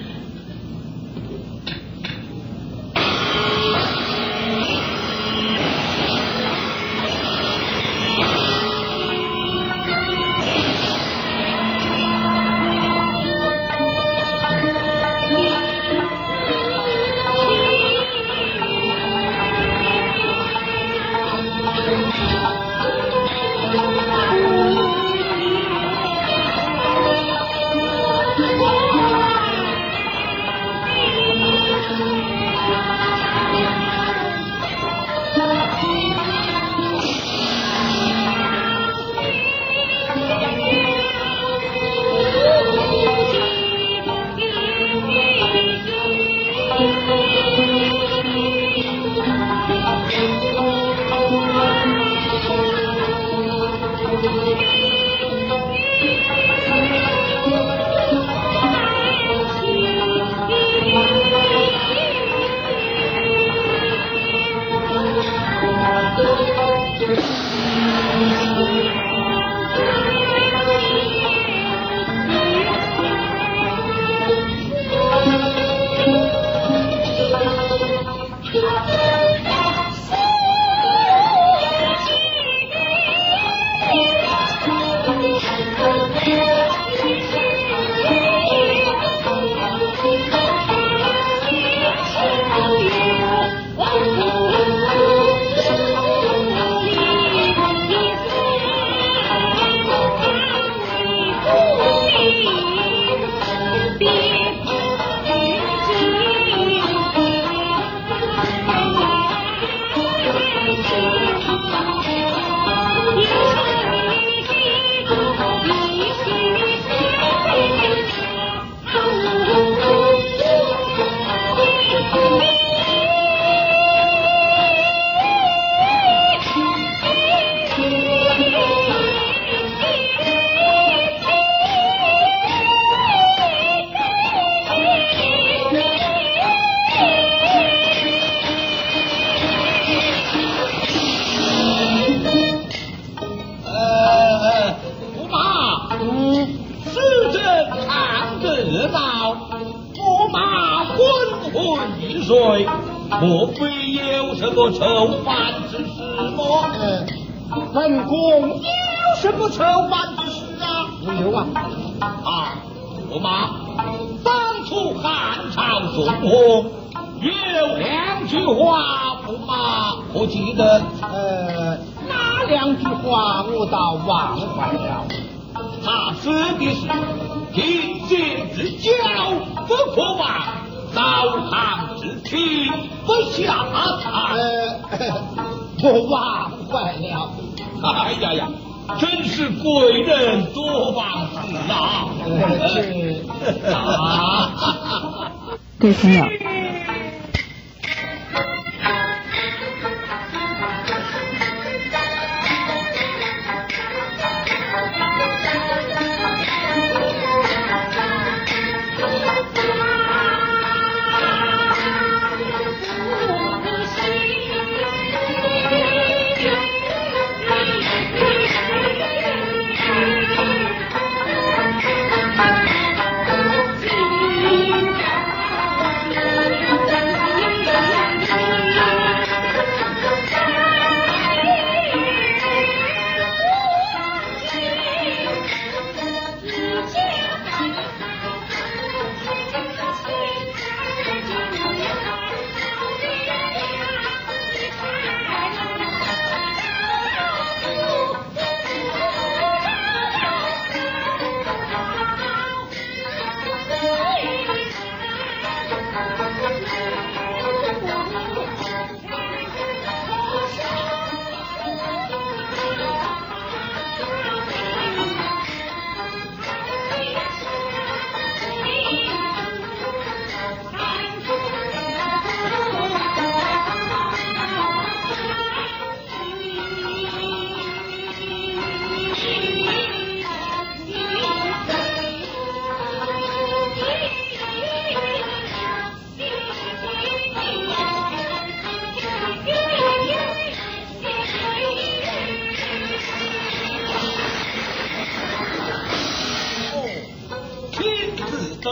莫非有什么愁烦之事么？ 本宫有什么愁烦之事啊？ 没有啊！驸马，当初汉朝宋国有两句话，驸马可记得？ 哪两句话我倒忘怀了。 他说的是贫贱之交不可忘，糟糠之妻不下菜。 我忘怀了。 哎呀呀，真是贵人多忘事啊！ 各位朋友，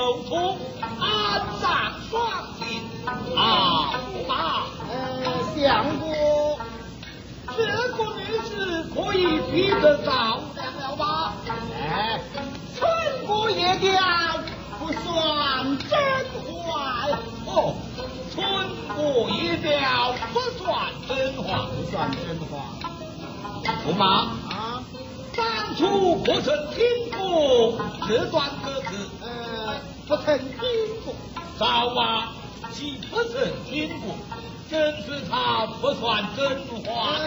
受挫，安上双亲。啊，驸马， 相公， 这个女子可以替得照亮了吧？ 哎， 春过夜钓不算真话哦，春过夜钓不算真话， 不算真话驸马啊！ 当初可曾听过这段歌词？ 不曾听过。 赵娃既不曾听过，真是他不算真话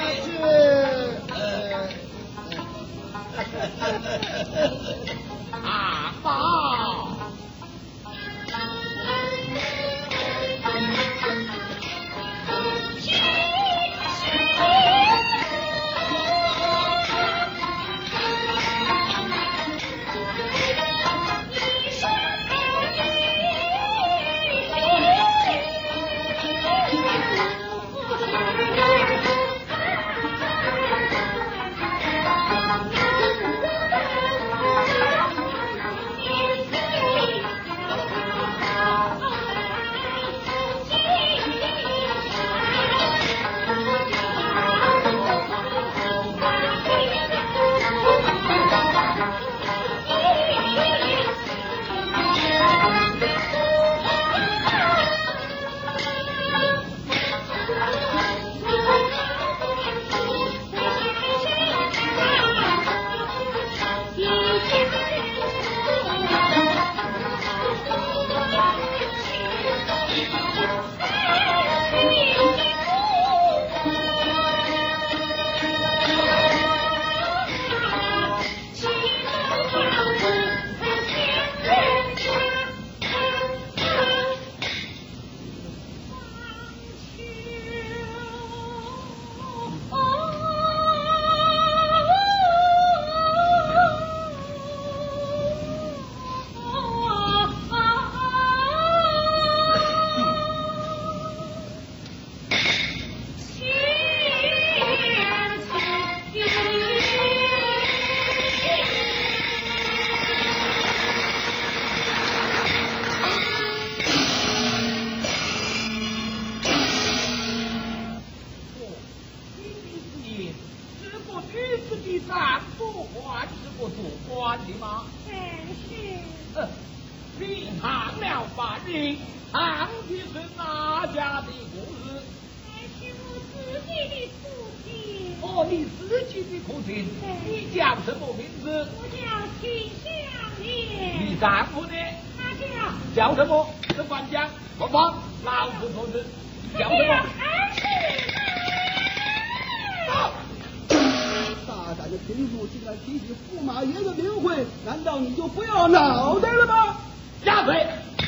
阿妈。叫什么？这管家，我帮老子说是叫什么？ 大胆的群主竟然提起驸马爷的名讳，难道你就不要脑袋了吗？ 下嘴！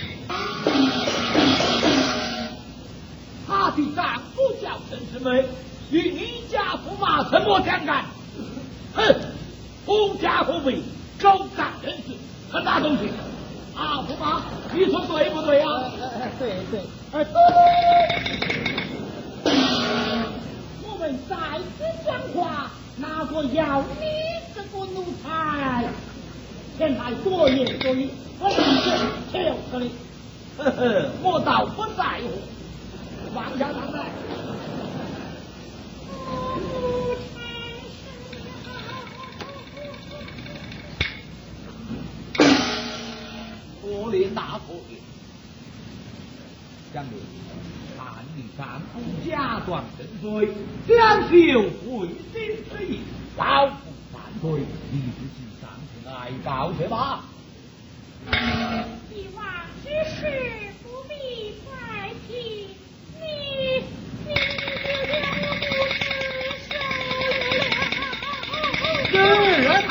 他的丈夫叫陈世美，与你家驸马什么相干？哼！狐假虎威，狗仗人势，很大东西。啊，驸马，你说对不对啊？ 对。 我们再次讲话，哪个要你这个奴才前来多言多语，我就是你。 呵呵，我倒不在乎，放下他来。可怜大可怜，将军，看你丈夫假装沉睡，将秀会心之意，老夫犯罪，你自己上去来报去吧。 以往之事不必再提，你就让我不知受了。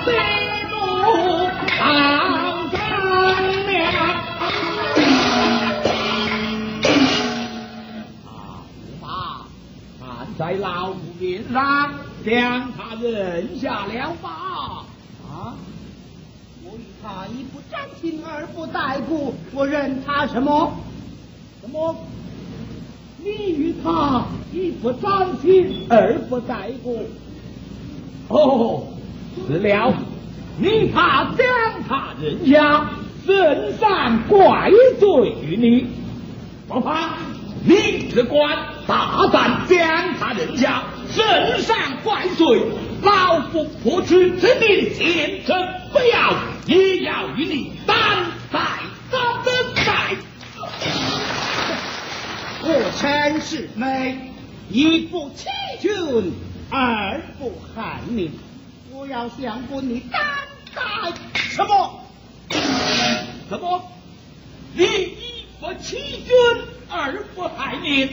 在老夫面上将他认下了吧？ 啊！我与他一不沾亲，二不带故，我认他什么？ 什么？你与他一不沾亲，二不带故？哦，是了，你怕将他认下，身上怪罪于你，不怕。你只管大胆将他认下，身上怪罪，老夫不取之命前程，不要也要与你担在高登在。 我陈世美，一不欺君，二不害民，我要相过你担在什么？ 什么？你一不欺君，二不害民。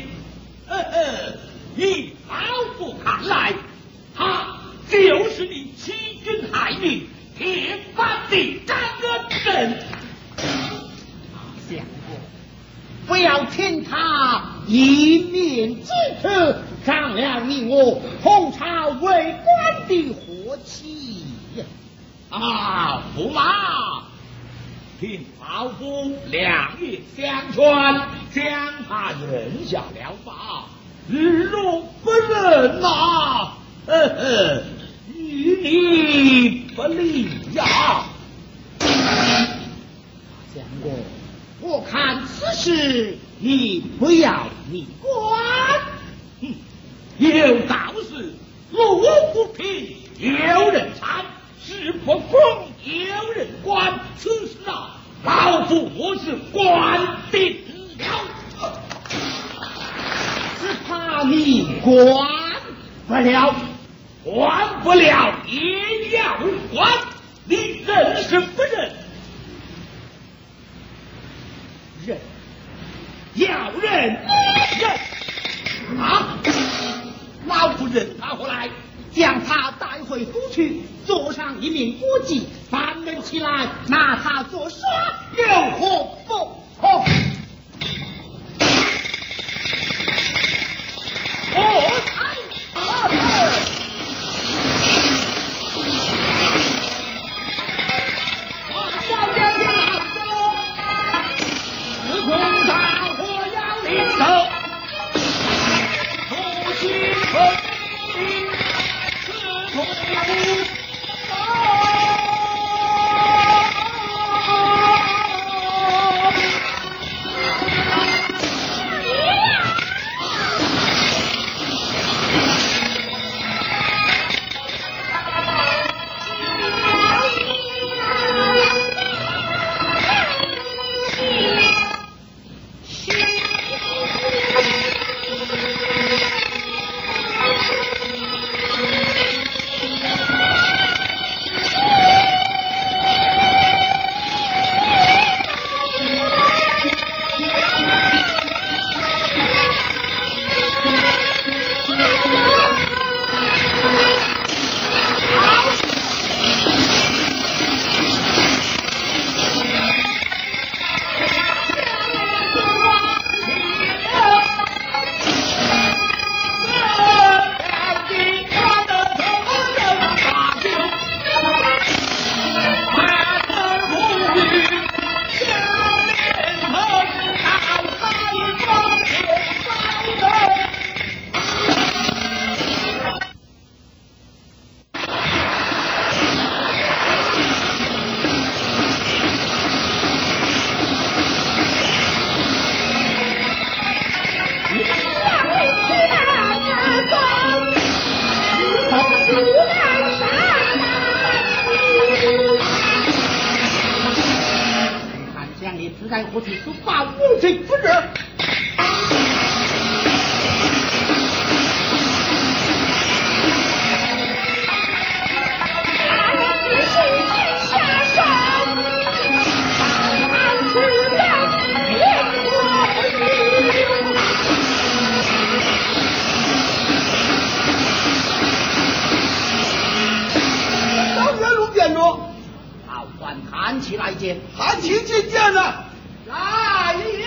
以老夫看来，他就是你欺君害民、铁板的张恩人。 相公，不要听他一面之词，伤了你我同朝为官的和气啊！驸马，听老夫两言相劝，将他认下了吧。日若不认呐，与你不利呀。 相公，我看此事你不要你管。 有道是路不平有人搀，事不公有人管。此事啊，老夫我是管定了。 只怕你管不了， 管不了也要管，你认是不认？ 认， 要认认啊！老夫认他回来， 将他带回府去，做上一名国妓，反门起来，拿他做耍，有何不可？只在火体所发，无罪不热。 韩琦来见。 韩琦觐见了。 来也。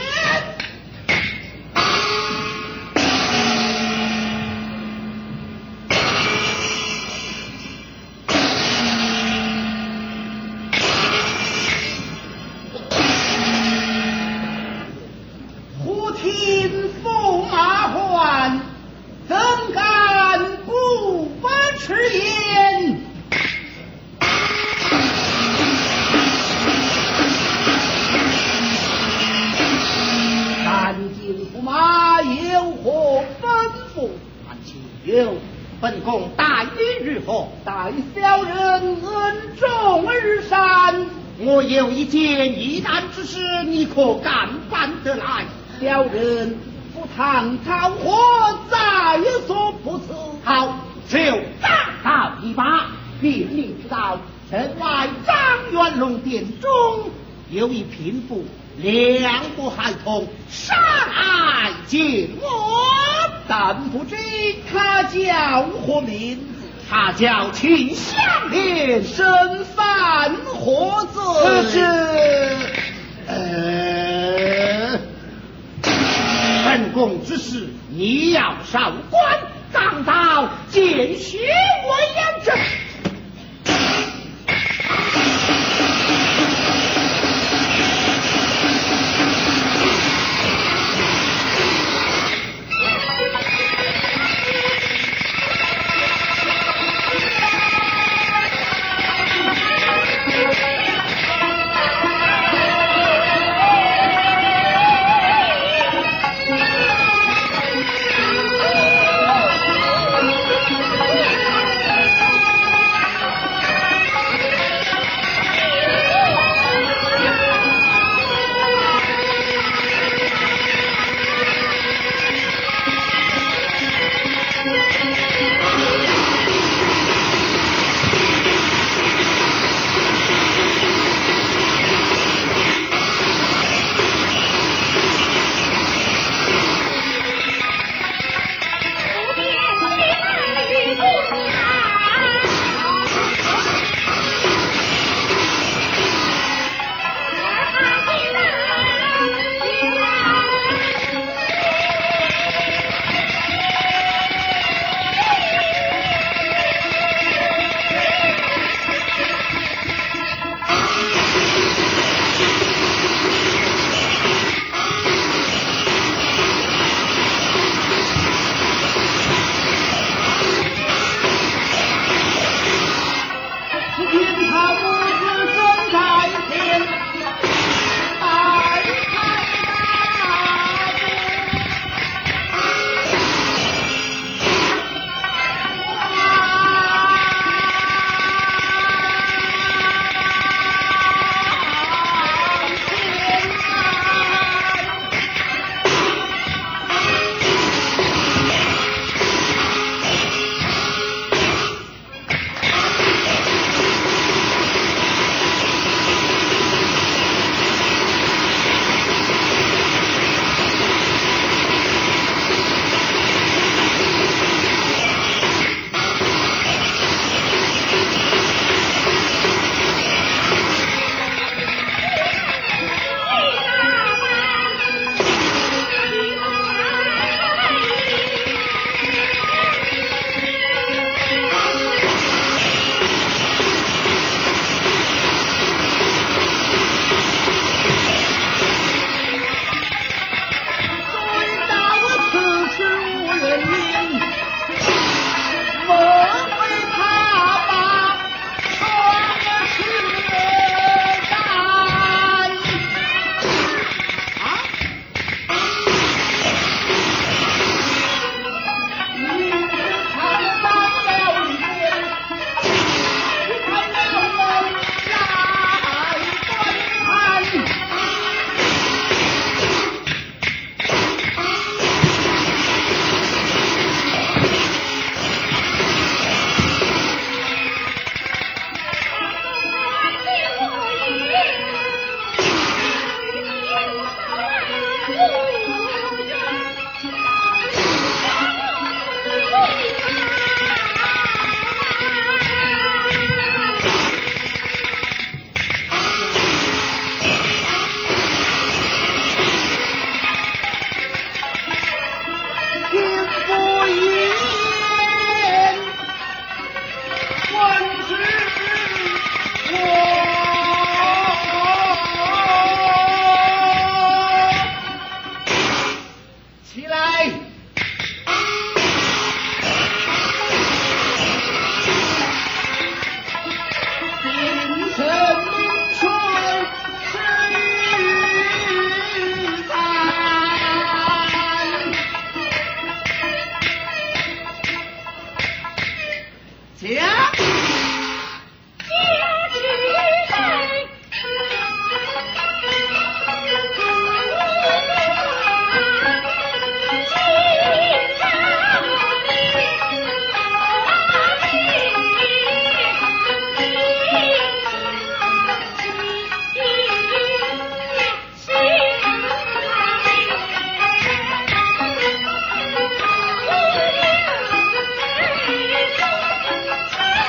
忽听驸马唤，怎敢不迟延？三进驸马有何吩咐？韩琦有，本宫待你如何？待小人恩重而善。我有一件疑难之事，你可敢办得来？小人赴汤蹈火，在所不辞。好，就大道一把。便你知道，城外张元龙殿中有一贫妇，两不孩童，上来见我。但不知他叫何名字？他叫秦香莲，身犯何罪？本宫之事，你要上官当道，见血为养证。 家。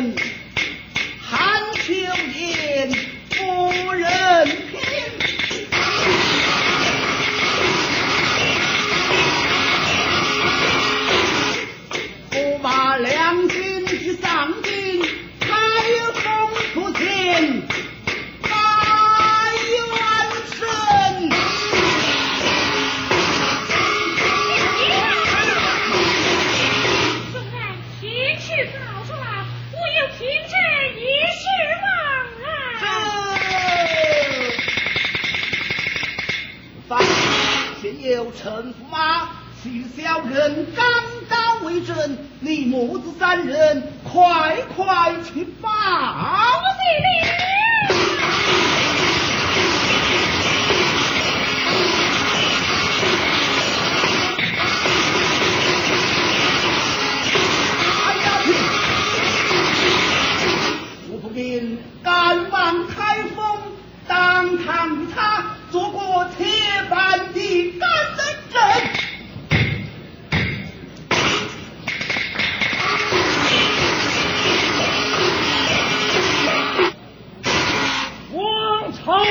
言，韩秋言不人听。驸马良心之丧尽，开封出现大元神。 纵然天是告诉了，我有听真也是枉啊！ 凡现有陈驸马，许小人刚刀为证，你母子三人快快去报谢礼。 我不免赶往开封，当堂与他做过铁板的干人证。 王朝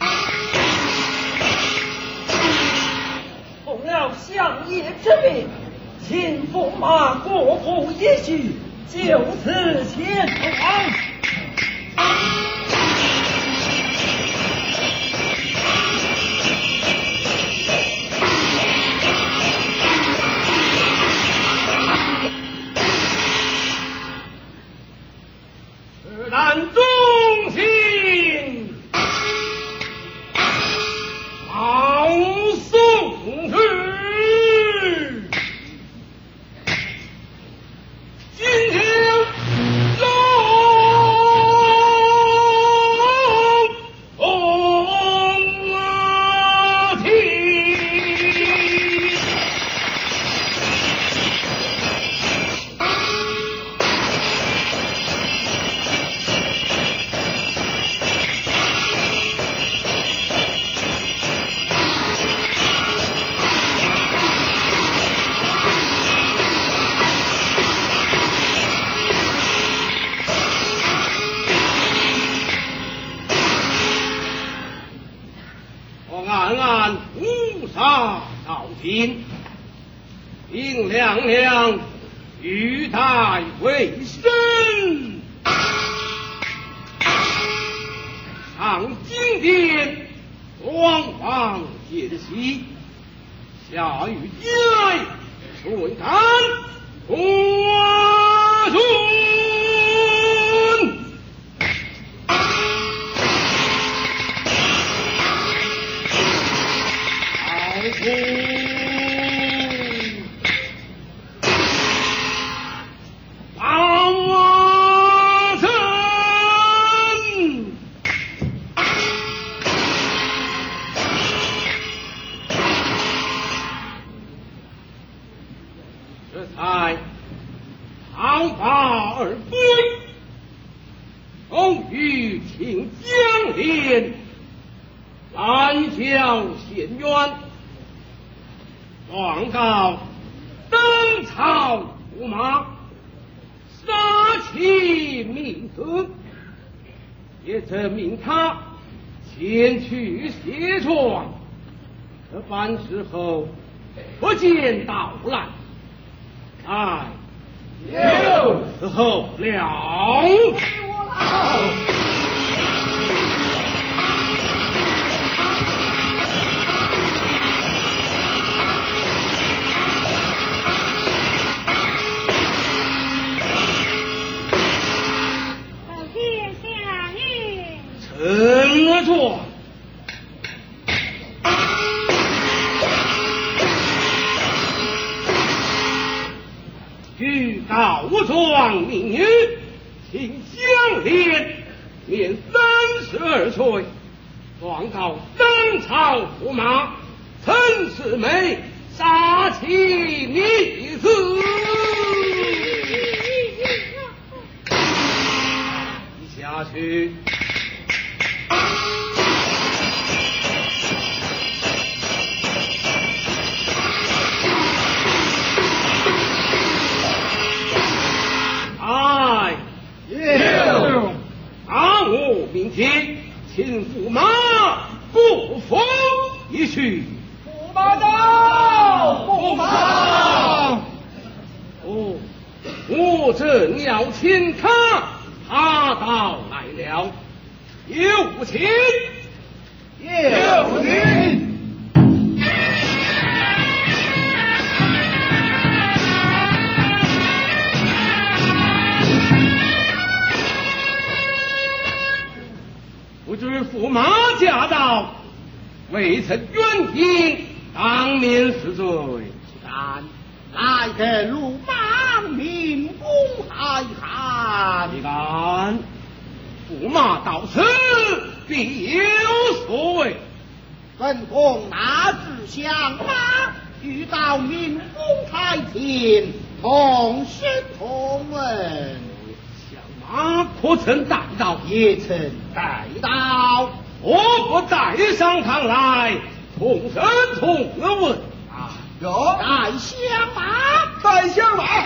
奉了相爷之命，请驸马过府也许，就此前往。 此乃忠心好送去，今天请娘娘玉带为身，上金殿双方见习，下与家顺干国顺。这才长发而归，终于请江莲拦轿献冤，状告登朝驸马杀其命子，也证明他前去卸妆，这般时候不见到来。哎，有时候了。 老天下女， 陈状。据告状命女，请相连免32岁，状告当朝驸马陈世美杀其女子。下去。哎， 今请驸马不服一去。 驸马到，驸马。 哦，我正要请他，他到来了，有请。 有请。 不知驸马驾到，未曾远迎，当面是罪。 但来个鲁莽民公海涵， 你看，驸马到此必有所谓。 本宫那只相马遇到民公台前，同声同闻。 马可曾带到？ 也曾带到。 我不带上堂来，同声同问啊！ 有带相马，带相马。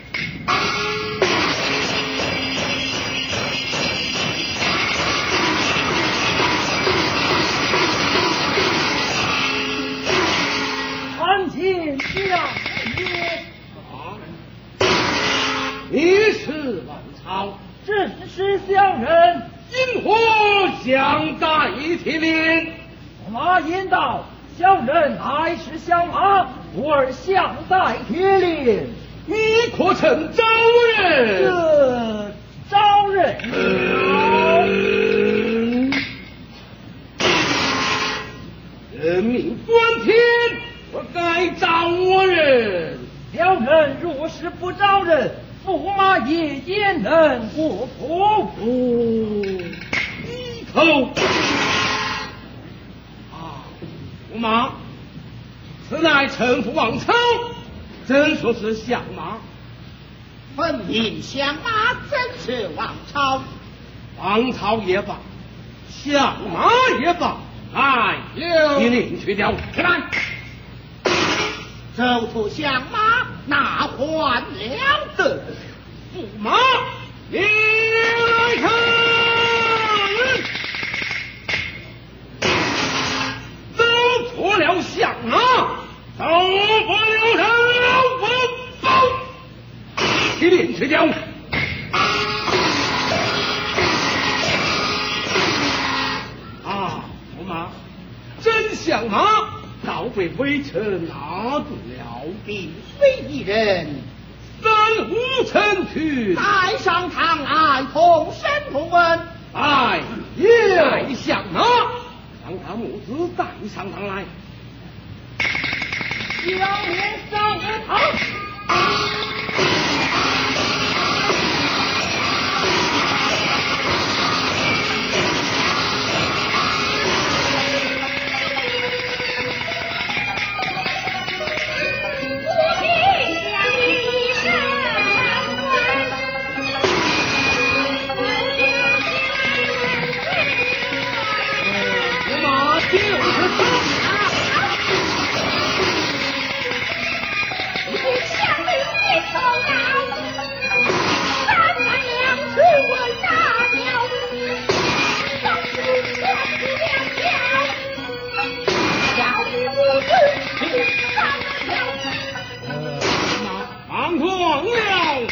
参见相爷。 你是王朝， 正是相人。 因何相带铁链？ 驸马言道，相人乃是相马，故而相带铁链。 你可曾招人？ 这招人了。 人命关天，我该招我人。 两人若是不招人，驸马也能过府。 低头啊，驸马，此乃臣服王朝，真说是相马。 分明相马真是王朝， 王朝也罢，相马也罢，来，你领去掉，起来。 走出相马，那还了得？ 驸马，你来看，走错了相马，走不了人我走，你领去掉。啊，驸马，真相马早被微臣拿住了， 并非一人。 三五成群， 带上堂来，同声同问。 哎，带相马，让他母子带上堂来。 相爷上堂。 忙忘了。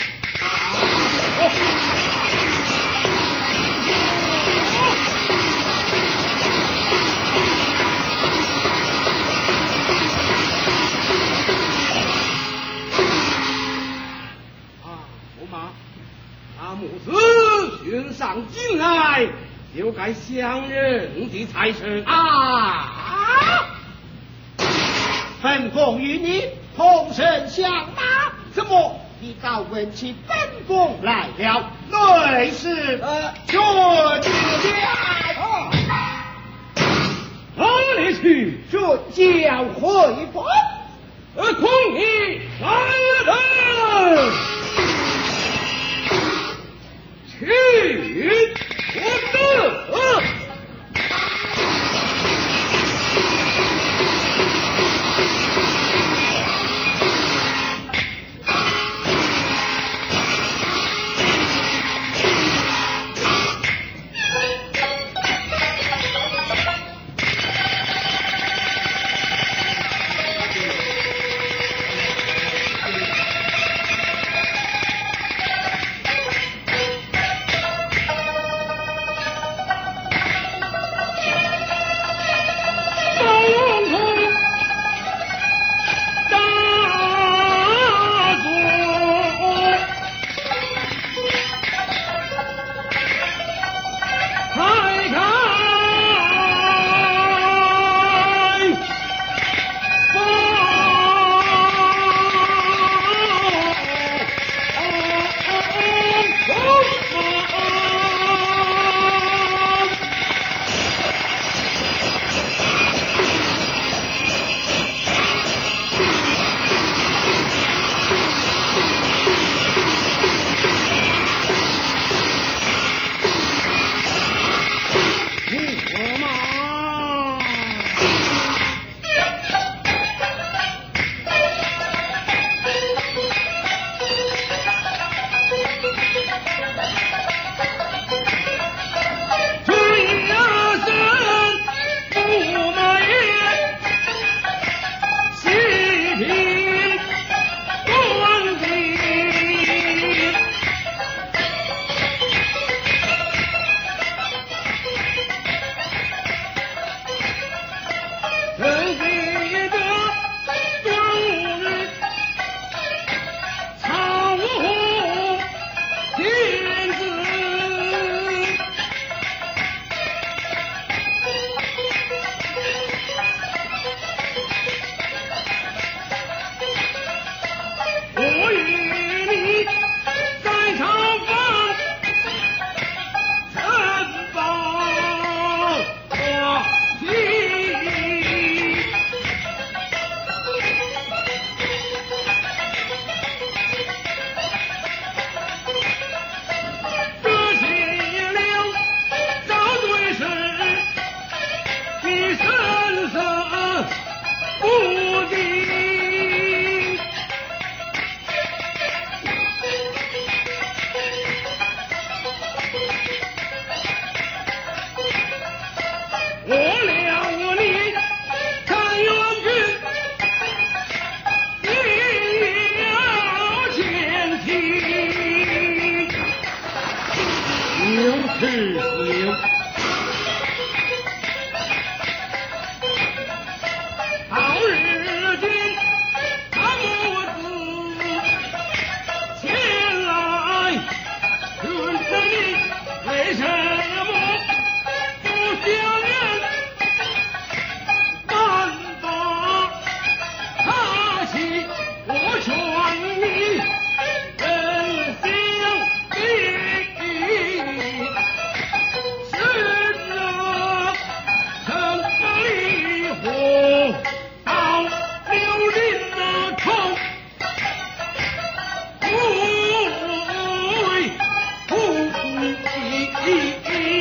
驸马，那母子寻上京来，就该相认的才是啊！本宫与你同声相马，怎么你倒问起本宫来了？内是准了。 哪里去？ 准将回府。 孔你来了。去我的。 执行。到日今，他母子前来问你为什么不相认？难把他妻，我劝你人相比，使者成了离婚，到刘林那头，不为不义。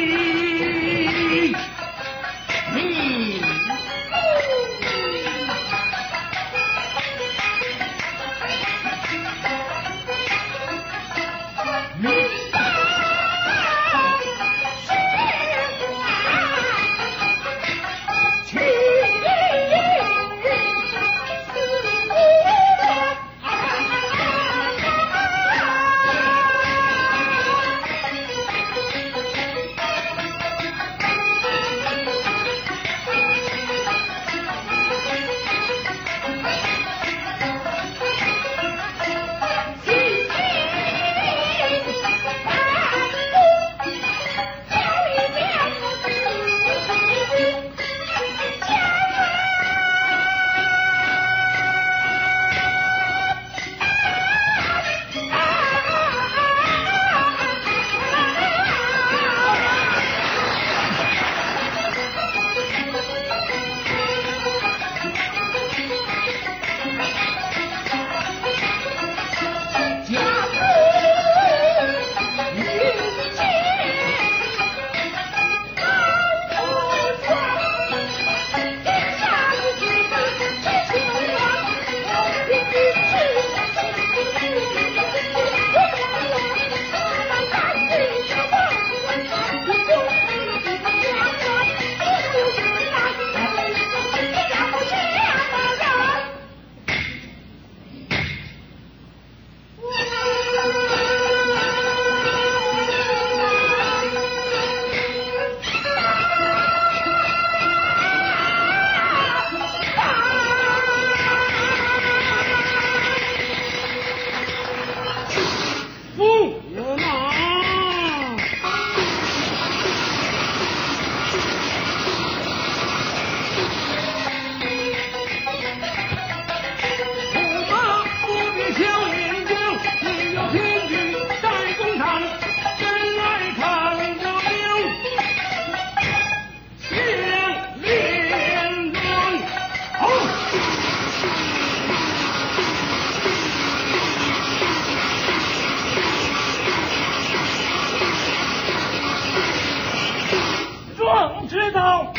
知道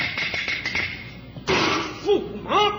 驸马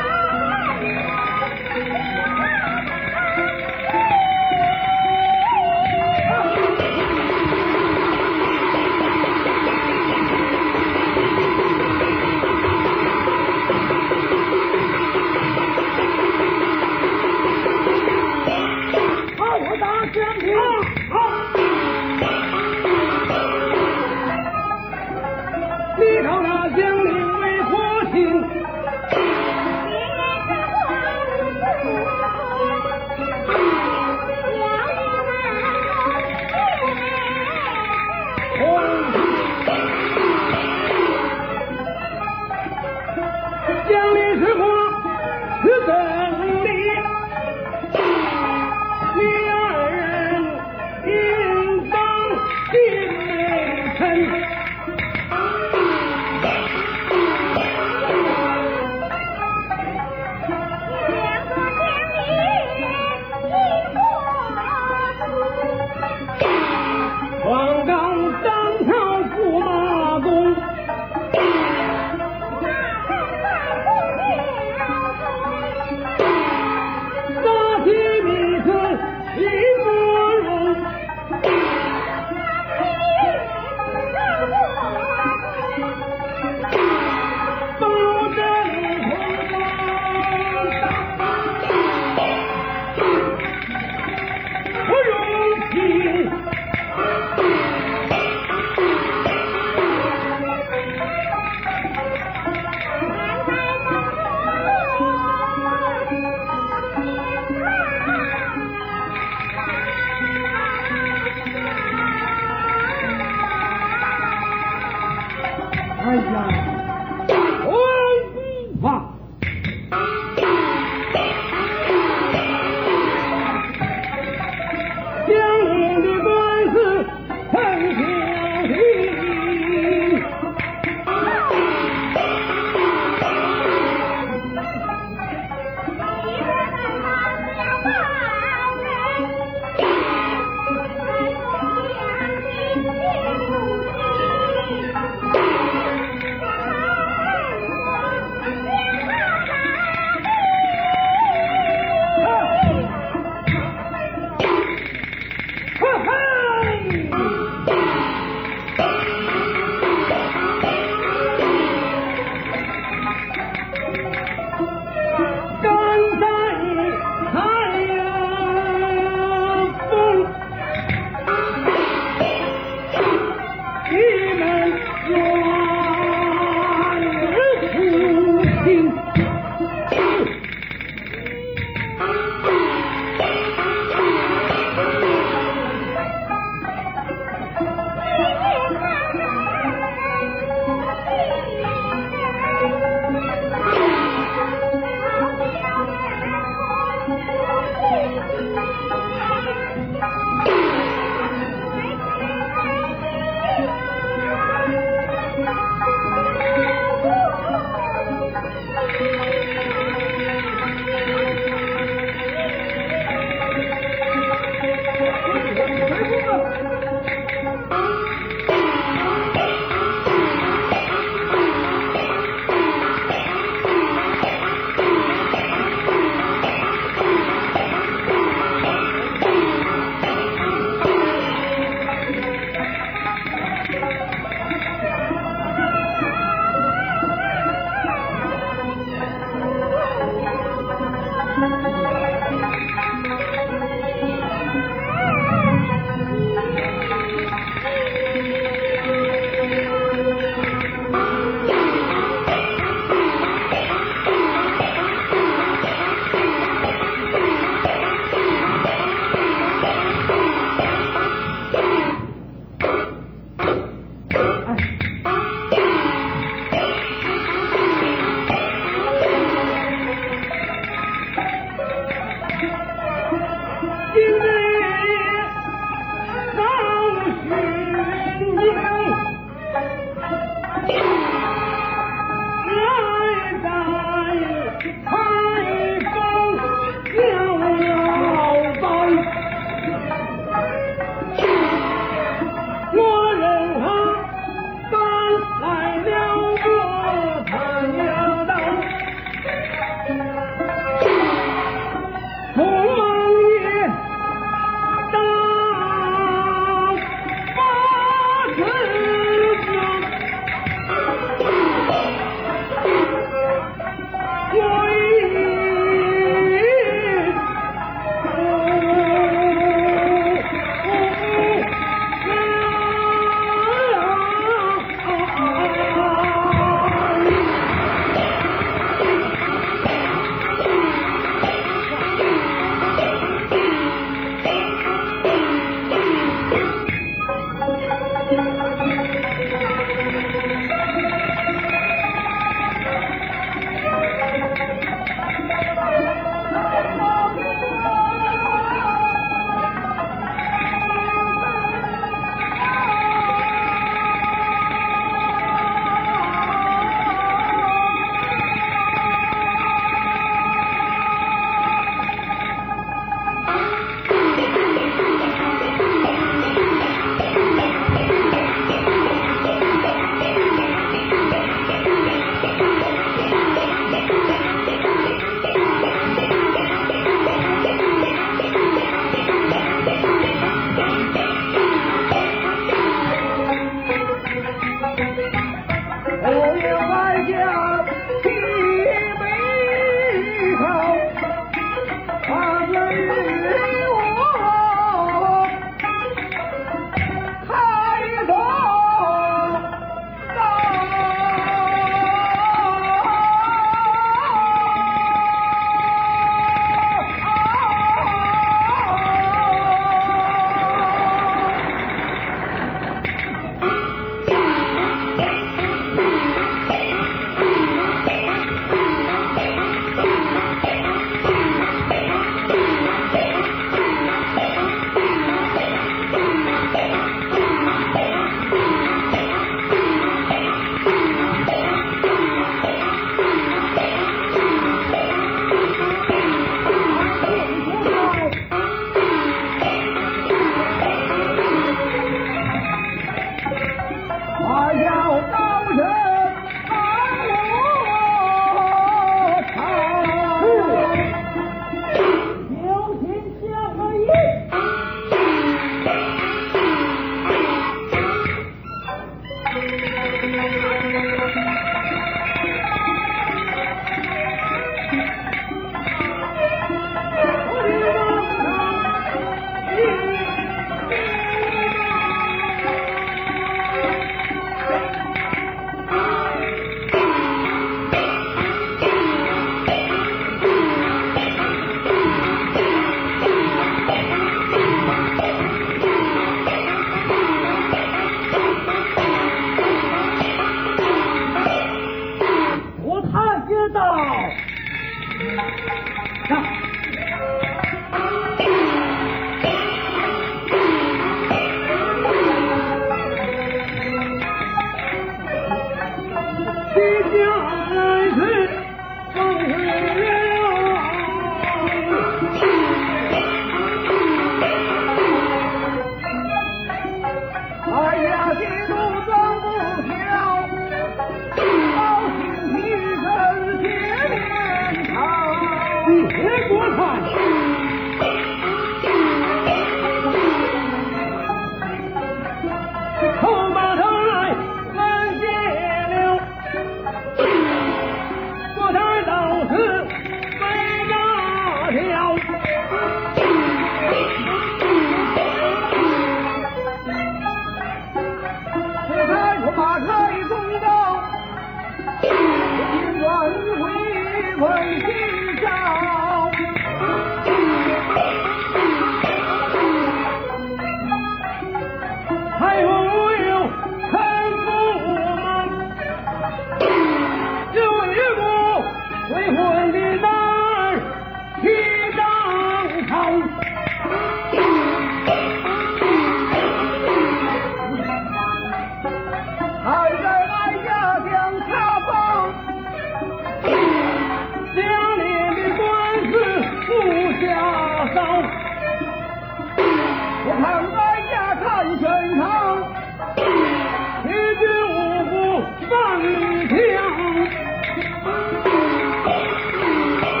放枪。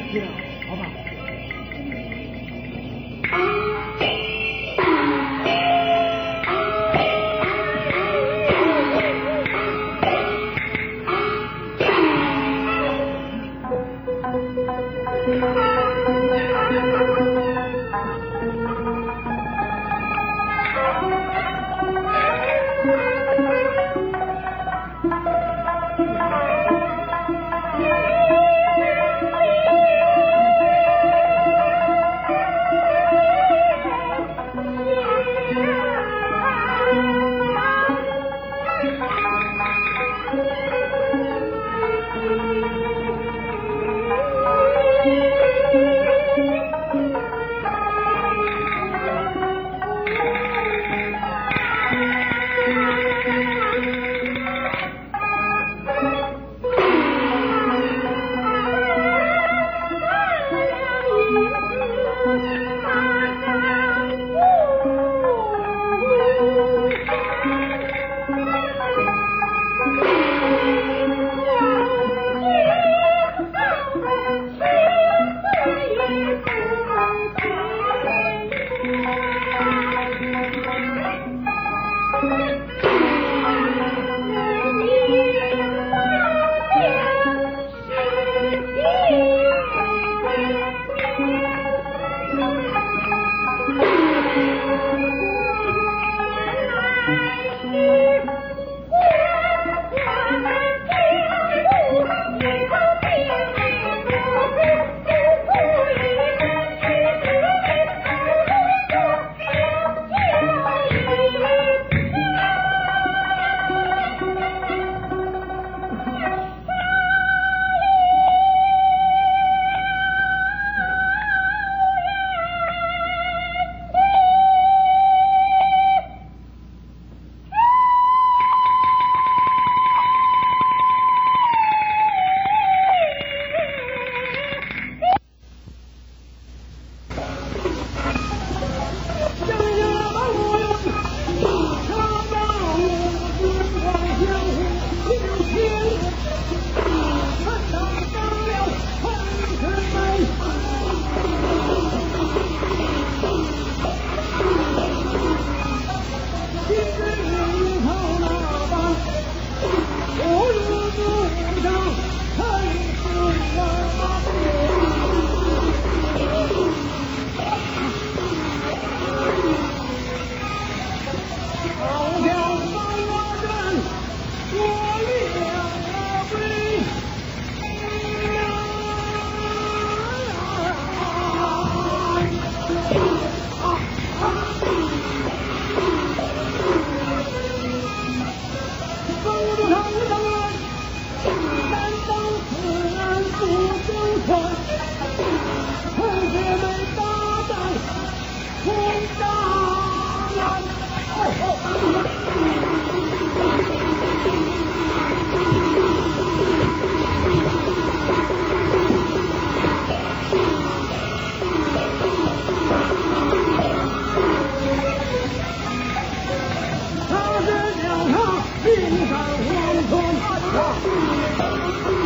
好吧。 他是叫他云上黄泉。